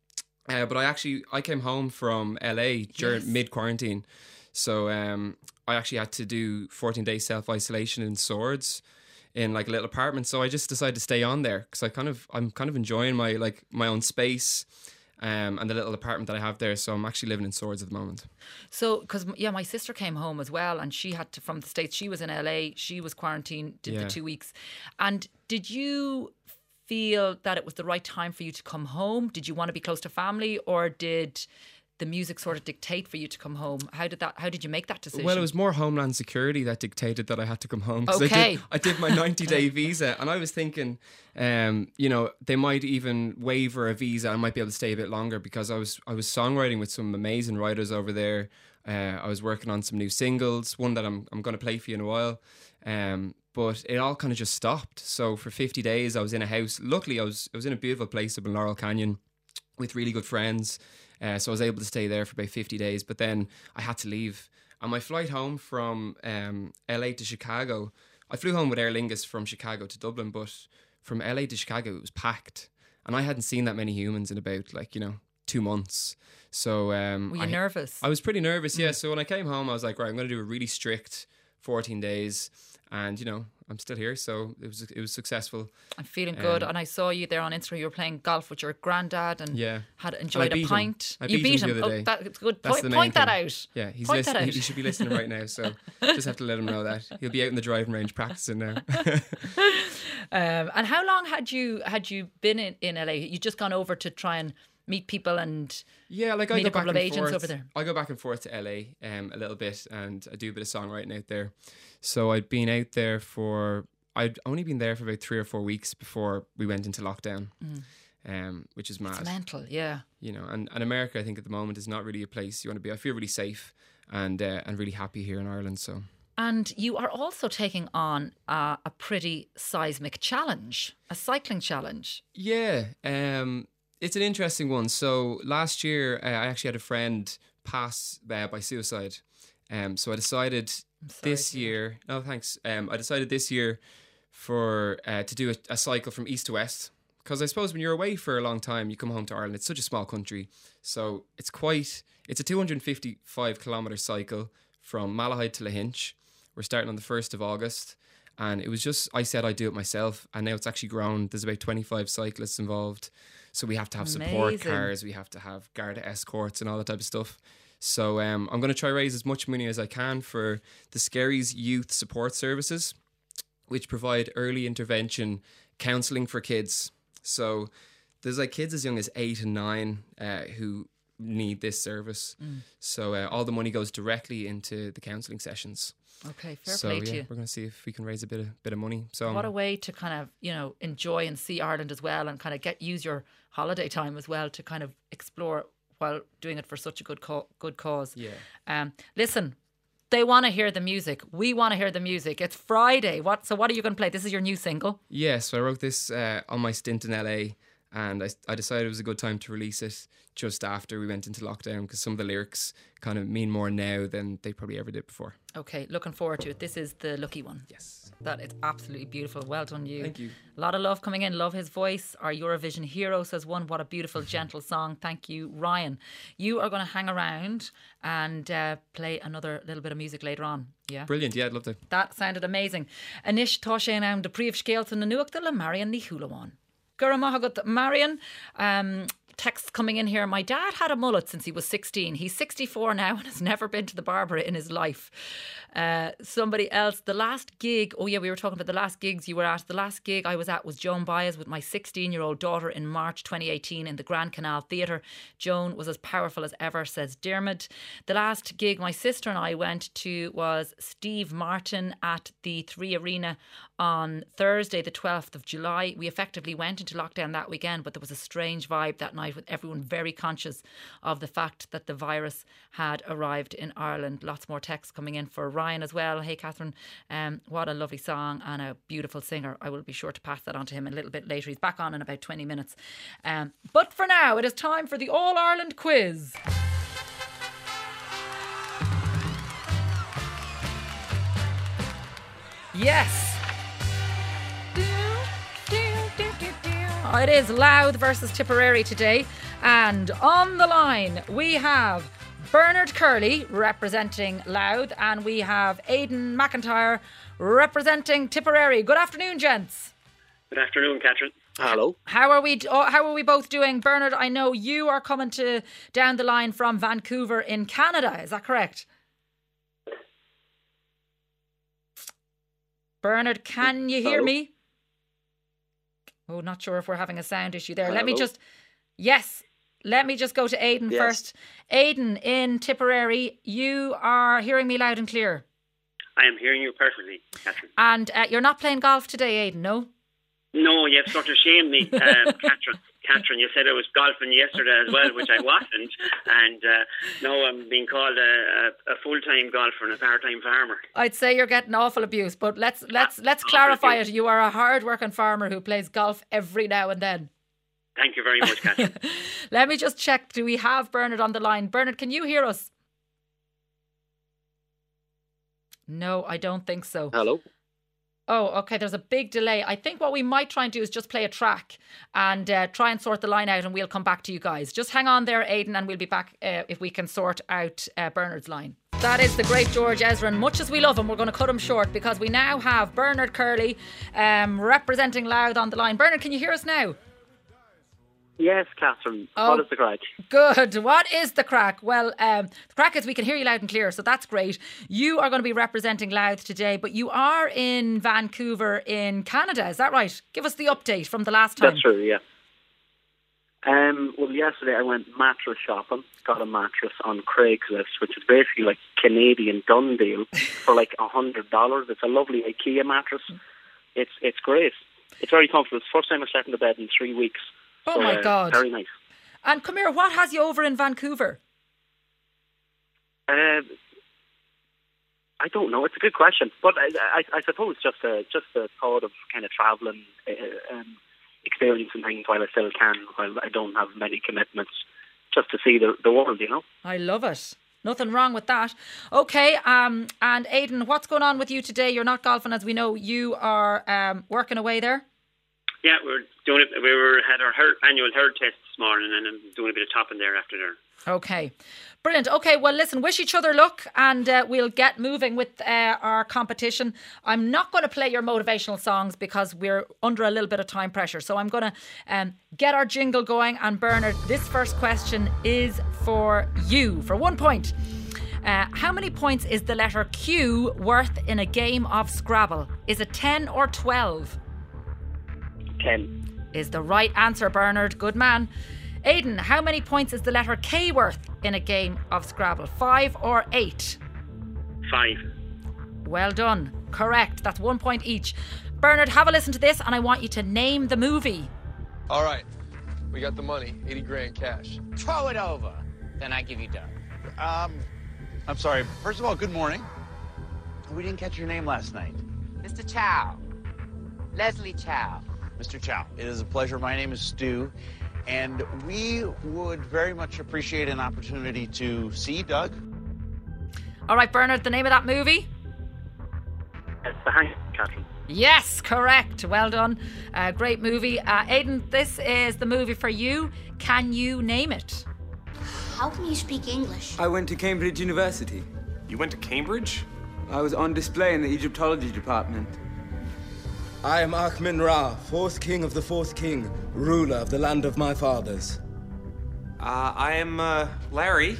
Uh, but I actually I came home from L A during Yes. mid quarantine, so um, I actually had to do fourteen days self isolation in Swords, in like a little apartment. So I just decided to stay on there because I kind of I'm kind of enjoying my like my own space, um, and the little apartment that I have there. So I'm actually living in Swords at the moment. So, because yeah, my sister came home as well, and she had to from the States. She was in L A. She was quarantined, did Yeah. the two weeks. And did you feel that it was the right time for you to come home? Did you want to be close to family, or did the music sort of dictate for you to come home? How did that? How did you make that decision? Well, it was more Homeland Security that dictated that I had to come home. 'Cause Okay. I did, I did my ninety day visa, and I was thinking, um, you know, they might even waiver a visa. I might be able to stay a bit longer because I was I was songwriting with some amazing writers over there. Uh, I was working on some new singles, one that I'm I'm going to play for you in a while. Um, but it all kind of just stopped. So for fifty days, I was in a house. Luckily, I was I was in a beautiful place up in Laurel Canyon with really good friends. Uh, so I was able to stay there for about fifty days, but then I had to leave. And my flight home from um, L A to Chicago, I flew home with Aer Lingus from Chicago to Dublin, but from L A to Chicago, it was packed. And I hadn't seen that many humans in about, like, you know, two months. So um, Were you I, nervous? I was pretty nervous, yeah. So when I came home, I was like, right, I'm going to do a really strict fourteen days. And, you know, I'm still here, so it was it was successful. I'm feeling good, Um, and I saw you there on Instagram. You were playing golf with your granddad, and Yeah. had And I enjoyed a beat him. pint. I you beat beat him him. the other Oh, day. that's good. That's Point, the main point that thing. out. Yeah, he's Point listen- that out. he should be listening right now, so just have to let him know that. He'll be out in the driving range practicing now. Um, and how long had you had you been in, in L A? You just gone over to try and meet people and Yeah, like I meet go a couple back of and agents forth. over there. I go back and forth to L A um, a little bit, and I do a bit of songwriting out there. So I'd been out there for I'd only been there for about three or four weeks before we went into lockdown, um, which is mad. It's mental, yeah. You know, and, and America, I think at the moment is not really a place you want to be. I feel really safe and uh, and really happy here in Ireland. So And you are also taking on uh, a pretty seismic challenge, a cycling challenge. yeah, um, it's an interesting one. So last year, uh, I actually had a friend pass uh, by suicide. Um, so I decided sorry this to hear year. No, thanks. Um, I decided this year for uh, to do a, a cycle from east to west, because I suppose when you're away for a long time, you come home to Ireland. It's such a small country, so it's quite. It's a two hundred fifty-five kilometre cycle from Malahide to Lahinch. We're starting on the first of August, and it was just I said I'd do it myself, and now it's actually grown. There's about twenty-five cyclists involved, so we have to have support Amazing. cars, we have to have Garda escorts, and all that type of stuff. So um, I'm going to try raise as much money as I can for the Skerries Youth Support Services, which provide early intervention counselling for kids. So there's like kids as young as eight and nine uh, who need this service. Mm. So uh, all the money goes directly into the counselling sessions. Okay, fair so play yeah, to you. we're going to see if we can raise a bit of bit of money. So What a way to kind of, you know, enjoy and see Ireland as well, and kind of get use your holiday time as well to kind of explore while doing it for such a good co- good cause. Yeah. Um, listen, they want to hear the music. We want to hear the music. It's Friday. What? So what are you going to play? This is your new single. Yeah, so I wrote this uh, on my stint in L A, and I, I decided it was a good time to release it just after we went into lockdown, because some of the lyrics kind of mean more now than they probably ever did before. Okay, looking forward to it. This is the lucky one. Yes. That is absolutely beautiful. Well done, you. Thank you. A lot of love coming in. Love his voice. Our Eurovision hero says one. What a beautiful, gentle song. Thank you, Ryan. You are going to hang around and uh, play another little bit of music later on. Yeah. Brilliant, yeah, I'd love to. That sounded amazing. Anish Toshe and the Príomh Scéalta na Nuachta le Marian ní Hulawan. Gura Mahagat Marian. Um, texts coming in here. My dad had a mullet since he was sixteen. He's sixty-four now and has never been to the barber in his life. Uh, somebody else, the last gig, oh yeah, we were talking about the last gigs you were at. The last gig I was at was Joan Baez with my sixteen-year-old daughter in March twenty eighteen in the Grand Canal Theatre. Joan was as powerful as ever, says Dermot. The last gig my sister and I went to was Steve Martin at the Three Arena on Thursday, the twelfth of July. We effectively went into lockdown that weekend, but there was a strange vibe that night with everyone very conscious of the fact that the virus had arrived in Ireland. Lots more texts coming in for Ryan as well. Hey, Catherine, um, what a lovely song and a beautiful singer. I will be sure to pass that on to him a little bit later. He's back on in about twenty minutes. Um, but for now, it is time for the All-Ireland quiz. Yes. It is Louth versus Tipperary today, and on the line we have Bernard Curley representing Louth, and we have Aidan McIntyre representing Tipperary. Good afternoon, gents. Good afternoon, Catherine. Hello. How are we? How are we both doing, Bernard? I know you are coming to down the line from Vancouver in Canada. Is that correct? Bernard, can you hear Hello? me? Oh, not sure if we're having a sound issue there. Hello? Let me just... Yes, let me just go to Aidan Yes. first. Aidan, in Tipperary, you are hearing me loud and clear. I am hearing you perfectly, Catherine. And uh, you're not playing golf today, Aidan, no? No, you've sort of shamed me, uh, Catherine. Catherine, you said I was golfing yesterday as well, which I wasn't. And uh, now I'm being called a, a, a full-time golfer and a part-time farmer. I'd say you're getting awful abuse, but let's let's let's clarify it. You are a hard-working farmer who plays golf every now and then. Thank you very much, Catherine. Let me just check. Do we have Bernard on the line? Bernard, can you hear us? No, I don't think so. Hello. Oh, okay. There's a big delay. I think what we might try and do is just play a track and uh, try and sort the line out, and we'll come back to you guys. Just hang on there, Aidan, and we'll be back uh, if we can sort out uh, Bernard's line. That is the great George Ezra, and much as we love him, we're going to cut him short because we now have Bernard Curley um, representing Louth on the line. Bernard, can you hear us now? Yes, Catherine. Oh. What is the crack? Good. What is the crack? Well, um, the crack is we can hear you loud and clear, so that's great. You are going to be representing Louth today, but you are in Vancouver in Canada, is that right? Give us the update from the last time. That's true, yeah. Um, well, yesterday I went mattress shopping, got a mattress on Craigslist, which is basically like Canadian done deal for like one hundred dollars. It's a lovely IKEA mattress. It's it's great. It's very comfortable. It's the first time I've slept in the bed in three weeks. Oh so, my uh, God. Very nice. And come here, what has you over in Vancouver? Uh, I don't know. It's a good question, but I, I, I suppose just a just the thought of kind of travelling, uh, um, experiencing things while I still can, while I don't have many commitments, just to see the the world, you know. I love it. Nothing wrong with that. Okay, um, and Aidan, what's going on with you today? You're not golfing, as we know. You are um, working away there. Yeah, we're doing it. We were had our herd, annual herd test this morning, and I'm doing a bit of topping there after there. Okay, brilliant. Okay, well, listen, wish each other luck, and uh, we'll get moving with uh, our competition. I'm not going to play your motivational songs because we're under a little bit of time pressure. So I'm going to um, get our jingle going. And Bernard, this first question is for you for one point. Uh, how many points is the letter Q worth in a game of Scrabble? Is it ten or twelve? ten. Is the right answer, Bernard. Good man. Aidan, how many points is the letter K worth in a game of Scrabble? Five or eight? Five. Well done. Correct. That's one point each. Bernard, have a listen to this, and I want you to name the movie. All right. We got the money. eighty grand cash. Throw it over. Then I give you dough. Um, I'm sorry. First of all, good morning. We didn't catch your name last night. Mister Chow. Leslie Chow. Mister Chow, it is a pleasure. My name is Stu, and we would very much appreciate an opportunity to see Doug. All right, Bernard, the name of that movie? It's The Hangover, Catherine. Yes, correct. Well done. Uh, great movie. Uh, Aidan, this is the movie for you. Can you name it? How can you speak English? I went to Cambridge University. You went to Cambridge? I was on display in the Egyptology department. I am Akhmin Ra, fourth king of the fourth king, ruler of the land of my fathers. Uh, I am uh, Larry,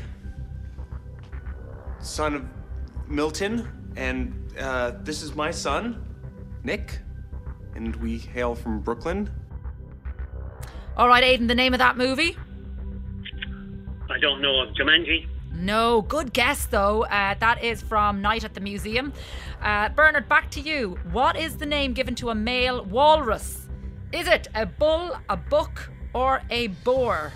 son of Milton, and uh, this is my son, Nick, and we hail from Brooklyn. All right, Aidan, the name of that movie? I don't know. Jumanji? No, good guess though. Uh, that is from Night at the Museum. Uh, Bernard, back to you. What is the name given to a male walrus? Is it a bull, a buck, or a boar?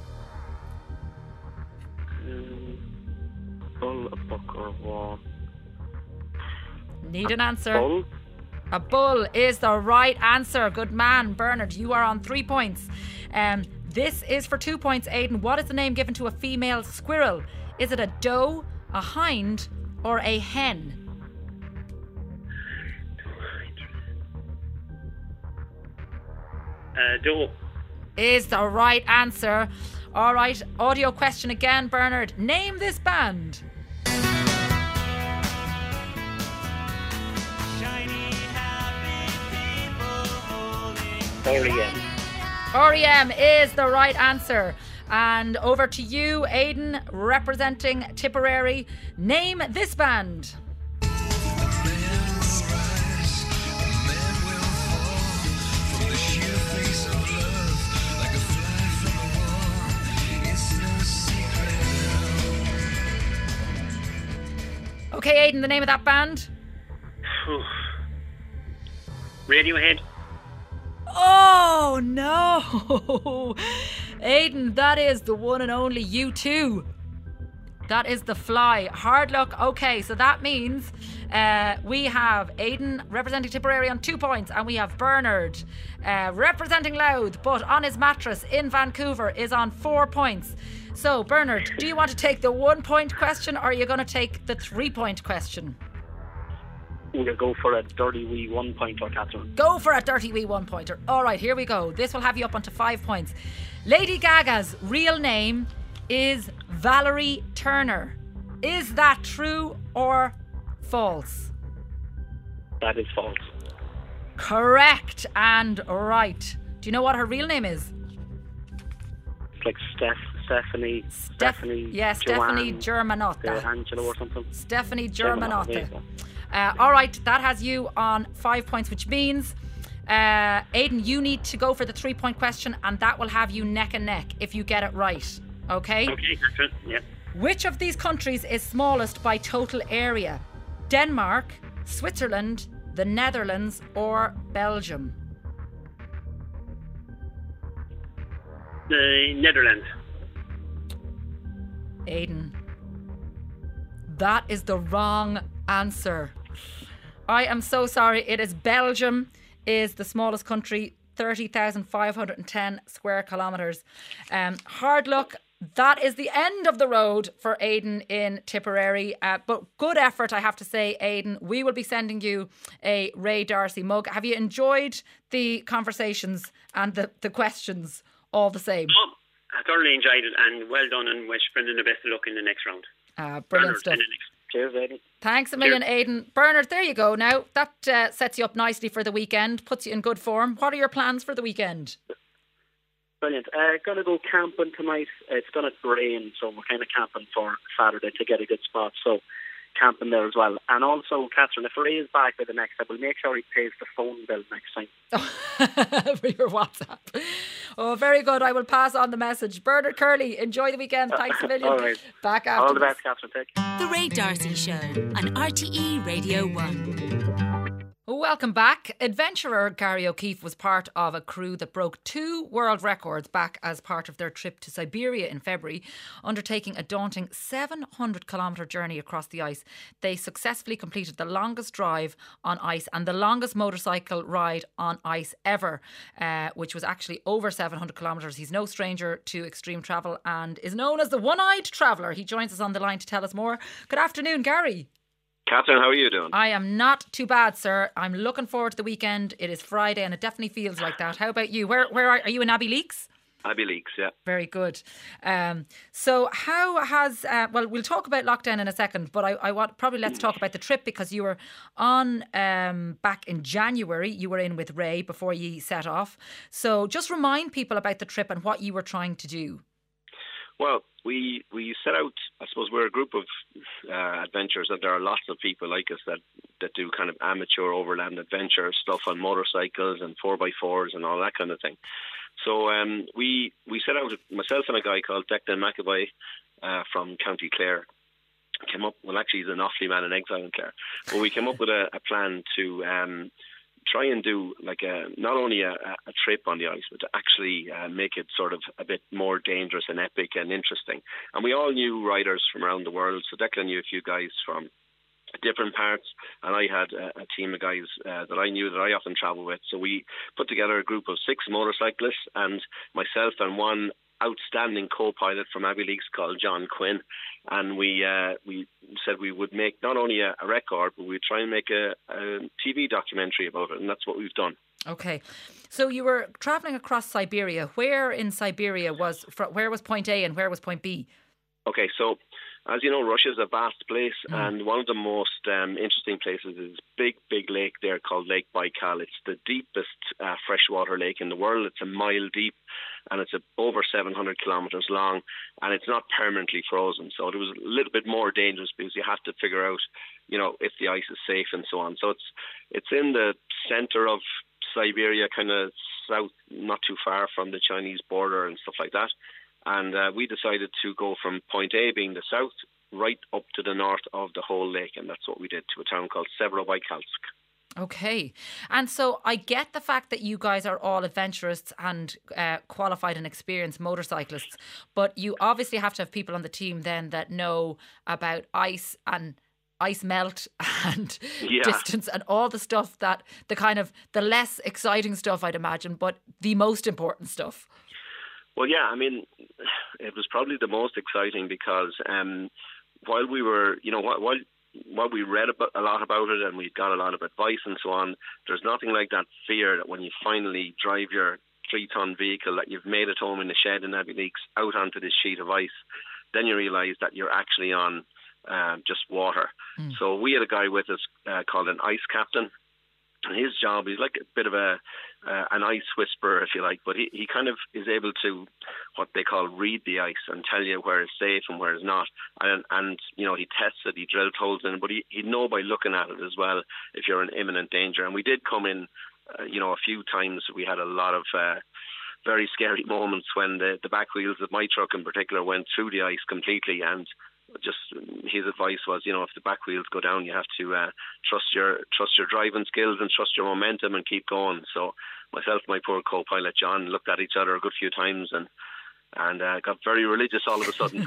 Um, bull, a buck, or a wall. Need an answer. Bull? A bull is the right answer. Good man, Bernard. You are on three points. Um, this is for two points, Aidan. What is the name given to a female squirrel? Is it a doe, a hind, or a hen? Uh, doe. Is the right answer. All right, audio question again, Bernard. Name this band. R E M. R E M is the right answer. And over to you, Aidan, representing Tipperary. Name this band. Okay, Aidan, the name of that band? Radiohead. Oh, no. Aidan, that is the one and only U two. That is The Fly. Hard luck. Okay, so that means uh, we have Aidan representing Tipperary on two points, and we have Bernard uh, representing Louth, but on his mattress in Vancouver is on four points. So, Bernard, do you want to take the one point question, or are you going to take the three point question? We'll go for a dirty wee one pointer, Catherine. Go for a dirty wee one pointer. All right, here we go. This will have you up onto five points. Lady Gaga's real name is Valerie Turner. Is that true or false? That is false. Correct and right. Do you know what her real name is? It's like Steph, Stephanie, Steph- Stephanie, yeah, Stephanie Joanne, Germanotta. uh, Angela or something. Stephanie Germanotta, Germanotta. there you Uh, all right, that has you on five points, which means, uh, Aidan, you need to go for the three-point question, and that will have you neck and neck if you get it right. Okay? Okay, Catherine. Yeah. Which of these countries is smallest by total area? Denmark, Switzerland, the Netherlands, or Belgium? The Netherlands. Aidan, that is the wrong answer. I am so sorry. It is Belgium is the smallest country, thirty thousand five hundred ten square kilometres. Um, hard luck. That is the end of the road for Aidan in Tipperary. Uh, but good effort, I have to say, Aidan. We will be sending you a Ray D'Arcy mug. Have you enjoyed the conversations and the, the questions all the same? Oh, I thoroughly enjoyed it, and well done, and wish Brendan the best of luck in the next round. Uh, brilliant Bernard, stuff. in the next. Cheers, Aidan. Thanks a million, Cheers. Aidan. Bernard, there you go now. That uh, sets you up nicely for the weekend, puts you in good form. What are your plans for the weekend? Brilliant. Uh, gonna go camping tonight. It's gonna rain, so we're kind of camping for Saturday to get a good spot. So camping there as well. And also, Catherine, if Ray is back by the next time, we'll make sure he pays the phone bill next time. For your WhatsApp. Oh, very good. I will pass on the message. Bernard Curley, enjoy the weekend. Thanks a million. All right. Back after All the this. best, Catherine. Take care. The Ray D'Arcy Show on R T E Radio one. Welcome back. Adventurer Gary O'Keefe was part of a crew that broke two world records back as part of their trip to Siberia in February, undertaking a daunting seven hundred kilometre journey across the ice. They successfully completed the longest drive on ice and the longest motorcycle ride on ice ever, uh, which was actually over seven hundred kilometres. He's no stranger to extreme travel and is known as the One-Eyed Traveller. He joins us on the line to tell us more. Good afternoon, Gary. Catherine, how are you doing? I am not too bad, sir. I'm looking forward to the weekend. It is Friday and it definitely feels like that. How about you? Where where are, are you in Abbey Leaks? Abbey Leaks, yeah. Very good. Um, so how has, uh, well, we'll talk about lockdown in a second, but I, I want, probably let's talk about the trip because you were on um, back in January. You were in with Ray before you set off. So just remind people about the trip and what you were trying to do. Well, we we set out. I suppose we're a group of uh, adventurers, and there are lots of people like us that, that do kind of amateur overland adventure stuff on motorcycles and four by fours and all that kind of thing. So um, we we set out, myself and a guy called Declan McAvoy uh, from County Clare. Came up. Well, actually, he's an Offaly man in exile in Clare, but we came up with a, a plan to. Um, try and do like a, not only a, a trip on the ice, but to actually uh, make it sort of a bit more dangerous and epic and interesting. And we all knew riders from around the world. So Declan knew a few guys from different parts, and I had a, a team of guys uh, that I knew that I often travel with. So we put together a group of six motorcyclists, and myself and one outstanding co-pilot from Abbey Leaks called John Quinn, and we uh, we said we would make not only a, a record, but we'd try and make a, a T V documentary about it, and that's what we've done. Okay, so you were travelling across Siberia. Where in Siberia was where was point A and where was point B? Okay, so as you know, Russia is a vast place, mm. and one of the most um, interesting places is a big, big lake there called Lake Baikal. It's the deepest uh, freshwater lake in the world. It's a mile deep, and it's a, over seven hundred kilometres long, and it's not permanently frozen. So it was a little bit more dangerous because you have to figure out, you know, if the ice is safe and so on. So it's it's in the centre of Siberia, kind of south, not too far from the Chinese border and stuff like that. And uh, we decided to go from point A, being the south, right up to the north of the whole lake. And that's what we did, to a town called Severodvaikalsk. Okay. And so I get the fact that you guys are all adventurers and uh, qualified and experienced motorcyclists, but you obviously have to have people on the team then that know about ice and ice melt and yeah. distance and all the stuff that the kind of the less exciting stuff, I'd imagine, but the most important stuff. Well, yeah, I mean, it was probably the most exciting because um, while we were, you know, while, while we read about, a lot about it and we got a lot of advice and so on, there's nothing like that fear that when you finally drive your three-ton vehicle that you've made it home in the shed in Abbey Leaks out onto this sheet of ice, then you realise that you're actually on uh, just water. Mm. So we had a guy with us uh, called an ice captain. And his job, he's like a bit of a uh, an ice whisperer, if you like, but he, he kind of is able to, what they call, read the ice and tell you where it's safe and where it's not. And, and you know, he tests it, he drilled holes in it, but he, he'd know by looking at it as well if you're in imminent danger. And we did come in, uh, you know, a few times. We had a lot of uh, very scary moments when the, the back wheels of my truck in particular went through the ice completely, and just his advice was, you know, if the back wheels go down, you have to uh, trust your trust your driving skills and trust your momentum and keep going. So myself and my poor co-pilot John looked at each other a good few times and and uh, got very religious all of a sudden.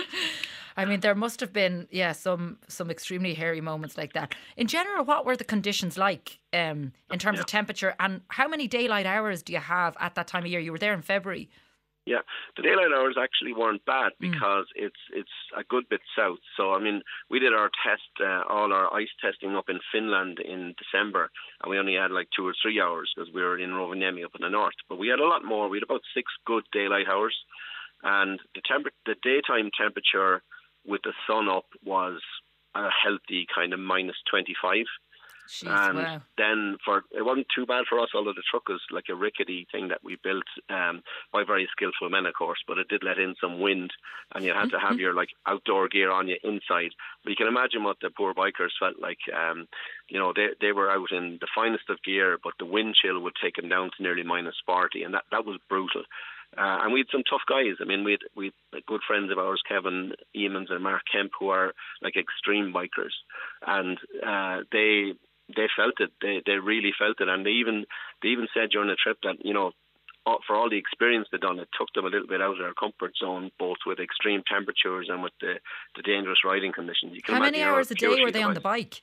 I mean, there must have been, yeah, some some extremely hairy moments like that. In general, what were the conditions like um, in terms yeah. of temperature, and how many daylight hours do you have at that time of year? You were there in February. Yeah, the daylight hours actually weren't bad because mm. it's it's a good bit south. So, I mean, we did our test, uh, all our ice testing up in Finland in December, and we only had like two or three hours because we were in Rovaniemi up in the north. But we had a lot more. We had about six good daylight hours, and the temper- the daytime temperature with the sun up was a healthy kind of minus twenty-five. Jeez, and wow. then for it wasn't too bad for us, although the truck was like a rickety thing that we built um, by very skillful men, of course, but it did let in some wind, and you had to have your like outdoor gear on you inside. But you can imagine what the poor bikers felt like. Um, you know, they they were out in the finest of gear, but the wind chill would take them down to nearly minus forty, and that, that was brutal. Uh, and we had some tough guys. I mean, we had, we had good friends of ours, Kevin Eamons and Mark Kemp, who are like extreme bikers, and uh, they they felt it. They they really felt it, and they even they even said during the trip that, you know, for all the experience they'd done, it took them a little bit out of their comfort zone, both with extreme temperatures and with the, the dangerous riding conditions. You can How many imagine, hours a you know, day were they on the bike?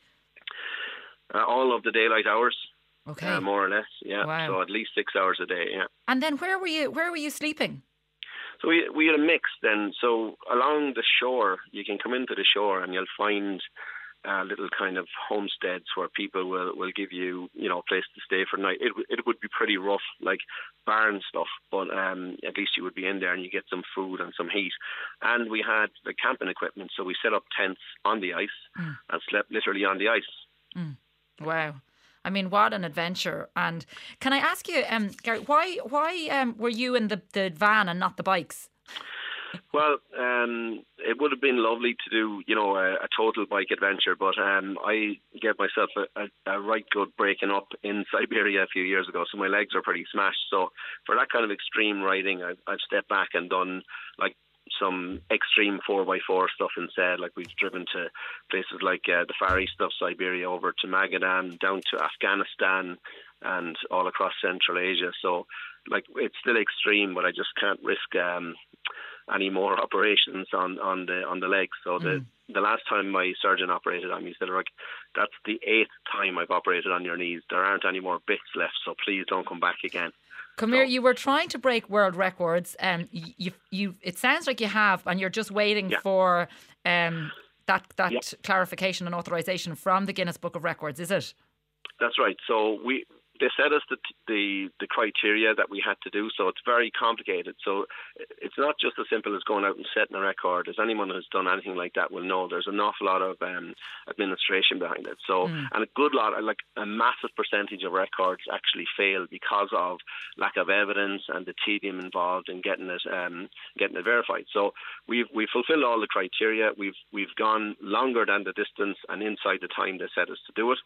Uh, all of the daylight hours. Okay. Uh, more or less, yeah. Wow. So at least six hours a day, yeah. And then where were you? Where were you sleeping? So we we had a mix then. So along the shore, you can come into the shore and you'll find uh, little kind of homesteads where people will, will give you, you know, a place to stay for the night. It it would be pretty rough, like barn stuff, but um, at least you would be in there and you get some food and some heat. And we had the camping equipment, so we set up tents on the ice mm. and slept literally on the ice. Mm. Wow. I mean, what an adventure. And can I ask you, um, Gary, why why um, were you in the, the van and not the bikes? Well, um, it would have been lovely to do, you know, a, a total bike adventure, but um, I gave myself a, a, a right good breaking up in Siberia a few years ago, so my legs are pretty smashed. So for that kind of extreme riding, I've, I've stepped back and done like some extreme four by four stuff instead. Like we've driven to places like uh, the Far East of Siberia, over to Magadan, down to Afghanistan, and all across Central Asia. So like it's still extreme, but I just can't risk um, any more operations on, on the on the legs. So the mm. the last time my surgeon operated on me, he said, like, that's the eighth time I've operated on your knees. There aren't any more bits left, so please don't come back again. Come here, you were trying to break world records. Um, you, you, it sounds like you have, and you're just waiting yeah. for um, that that yeah. clarification and authorization from the Guinness Book of Records, is it? That's right. So we they set us the, the the criteria that we had to do, so it's very complicated. So it's not just as simple as going out and setting a record. As anyone who's done anything like that will know, there's an awful lot of um, administration behind it. So mm. and a good lot, like a massive percentage of records actually fail because of lack of evidence and the tedium involved in getting it um, getting it verified. So we've we've fulfilled all the criteria. We've we've gone longer than the distance and inside the time they set us to do it.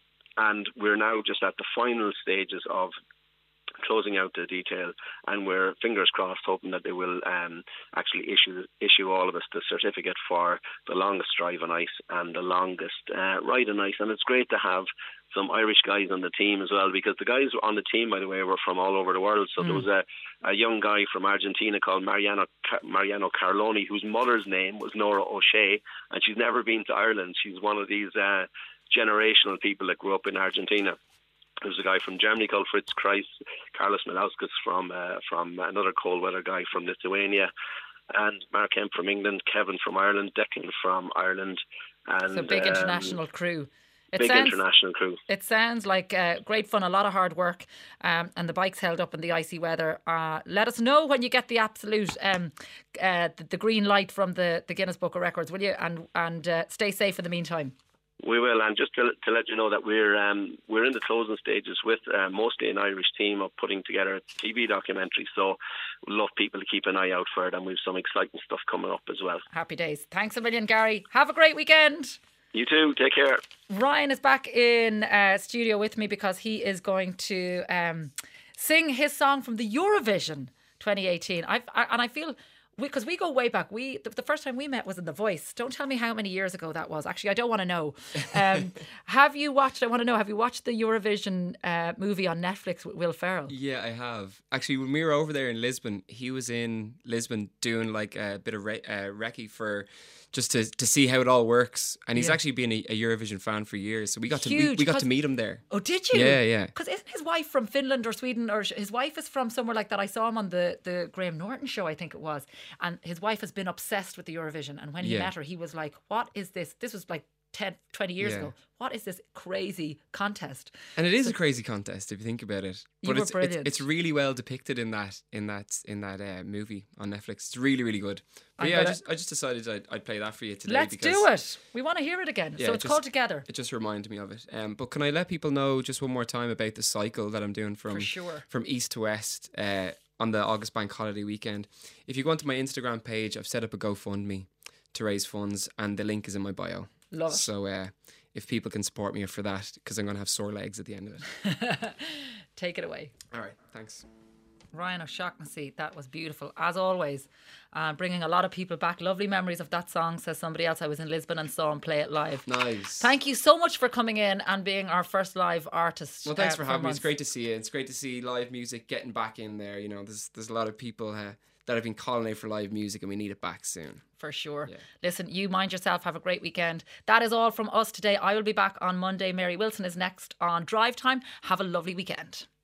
And we're now just at the final stages of closing out the detail, and we're fingers crossed hoping that they will um, actually issue issue all of us the certificate for the longest drive on ice and the longest uh, ride on ice. And it's great to have some Irish guys on the team as well, because the guys on the team, by the way, were from all over the world. So mm. there was a, a young guy from Argentina called Mariano Mariano Carloni, whose mother's name was Nora O'Shea, and she's never been to Ireland. She's one of these uh, generational people that grew up in Argentina. There's a guy from Germany called Fritz Kreis, Carlos Milauskas from uh, from another cold weather guy from Lithuania, and Mark Kemp from England, Kevin from Ireland, Declan from Ireland. And, so big um, international crew. It big sounds, international crew. It sounds like uh, great fun, a lot of hard work, um, and the bike's held up in the icy weather. Uh, let us know when you get the absolute um, uh, the, the green light from the, the Guinness Book of Records, will you? And and uh, stay safe in the meantime. We will, and just to, to let you know that we're um, we're in the closing stages with uh, mostly an Irish team of putting together a T V documentary. So we'd love people to keep an eye out for it, and we've some exciting stuff coming up as well. Happy days. Thanks a million, Gary. Have a great weekend. You too. Take care. Ryan is back in uh, studio with me because he is going to um, sing his song from the Eurovision twenty eighteen. I've, I, and I feel... Because we, we go way back. We the, the first time we met was in The Voice. Don't tell me how many years ago that was. Actually, I don't want to know. Um, have you watched, I want to know, have you watched the Eurovision uh, movie on Netflix with Will Ferrell? Yeah, I have. Actually, when we were over there in Lisbon, he was in Lisbon doing like a bit of re- uh, recce for... just to, to see how it all works. And he's yeah. actually been a, a Eurovision fan for years. So we got Huge, to we, we got to meet him there. Oh, did you? Yeah, yeah. Because isn't his wife from Finland or Sweden, or his wife is from somewhere like that? I saw him on the, the Graham Norton show, I think it was. And his wife has been obsessed with the Eurovision. And when he yeah. met her, he was like, what is this? This was like ten, twenty years yeah. ago. What is this crazy contest? And it is so, a crazy contest if you think about it. But you it's, were brilliant. It's it's really well depicted in that in that in that uh, movie on Netflix. It's really really good. But I'm yeah, I just I just decided I'd, I'd play that for you today. Let's because, do it. We want to hear it again. Yeah, so it's it just, called Together. It just reminded me of it. Um, but can I let people know just one more time about the cycle that I'm doing from for sure. from east to west uh, on the August Bank Holiday weekend? If you go onto my Instagram page, I've set up a GoFundMe to raise funds, and the link is in my bio. Love it. So uh, if people can support me for that, because I'm going to have sore legs at the end of it. Take it away. All right, thanks. Ryan O'Shaughnessy, that was beautiful, as always. Uh, bringing a lot of people back. Lovely memories of that song, says somebody else. I was in Lisbon and saw him play it live. Nice. Thank you so much for coming in and being our first live artist. Well, thanks uh, for having me. It's great to see you. It's great to see live music getting back in there. You know, there's there's a lot of people uh, that have been calling out for live music, and we need it back soon. For sure. Yeah. Listen, you mind yourself. Have a great weekend. That is all from us today. I will be back on Monday. Mary Wilson is next on Drive Time. Have a lovely weekend.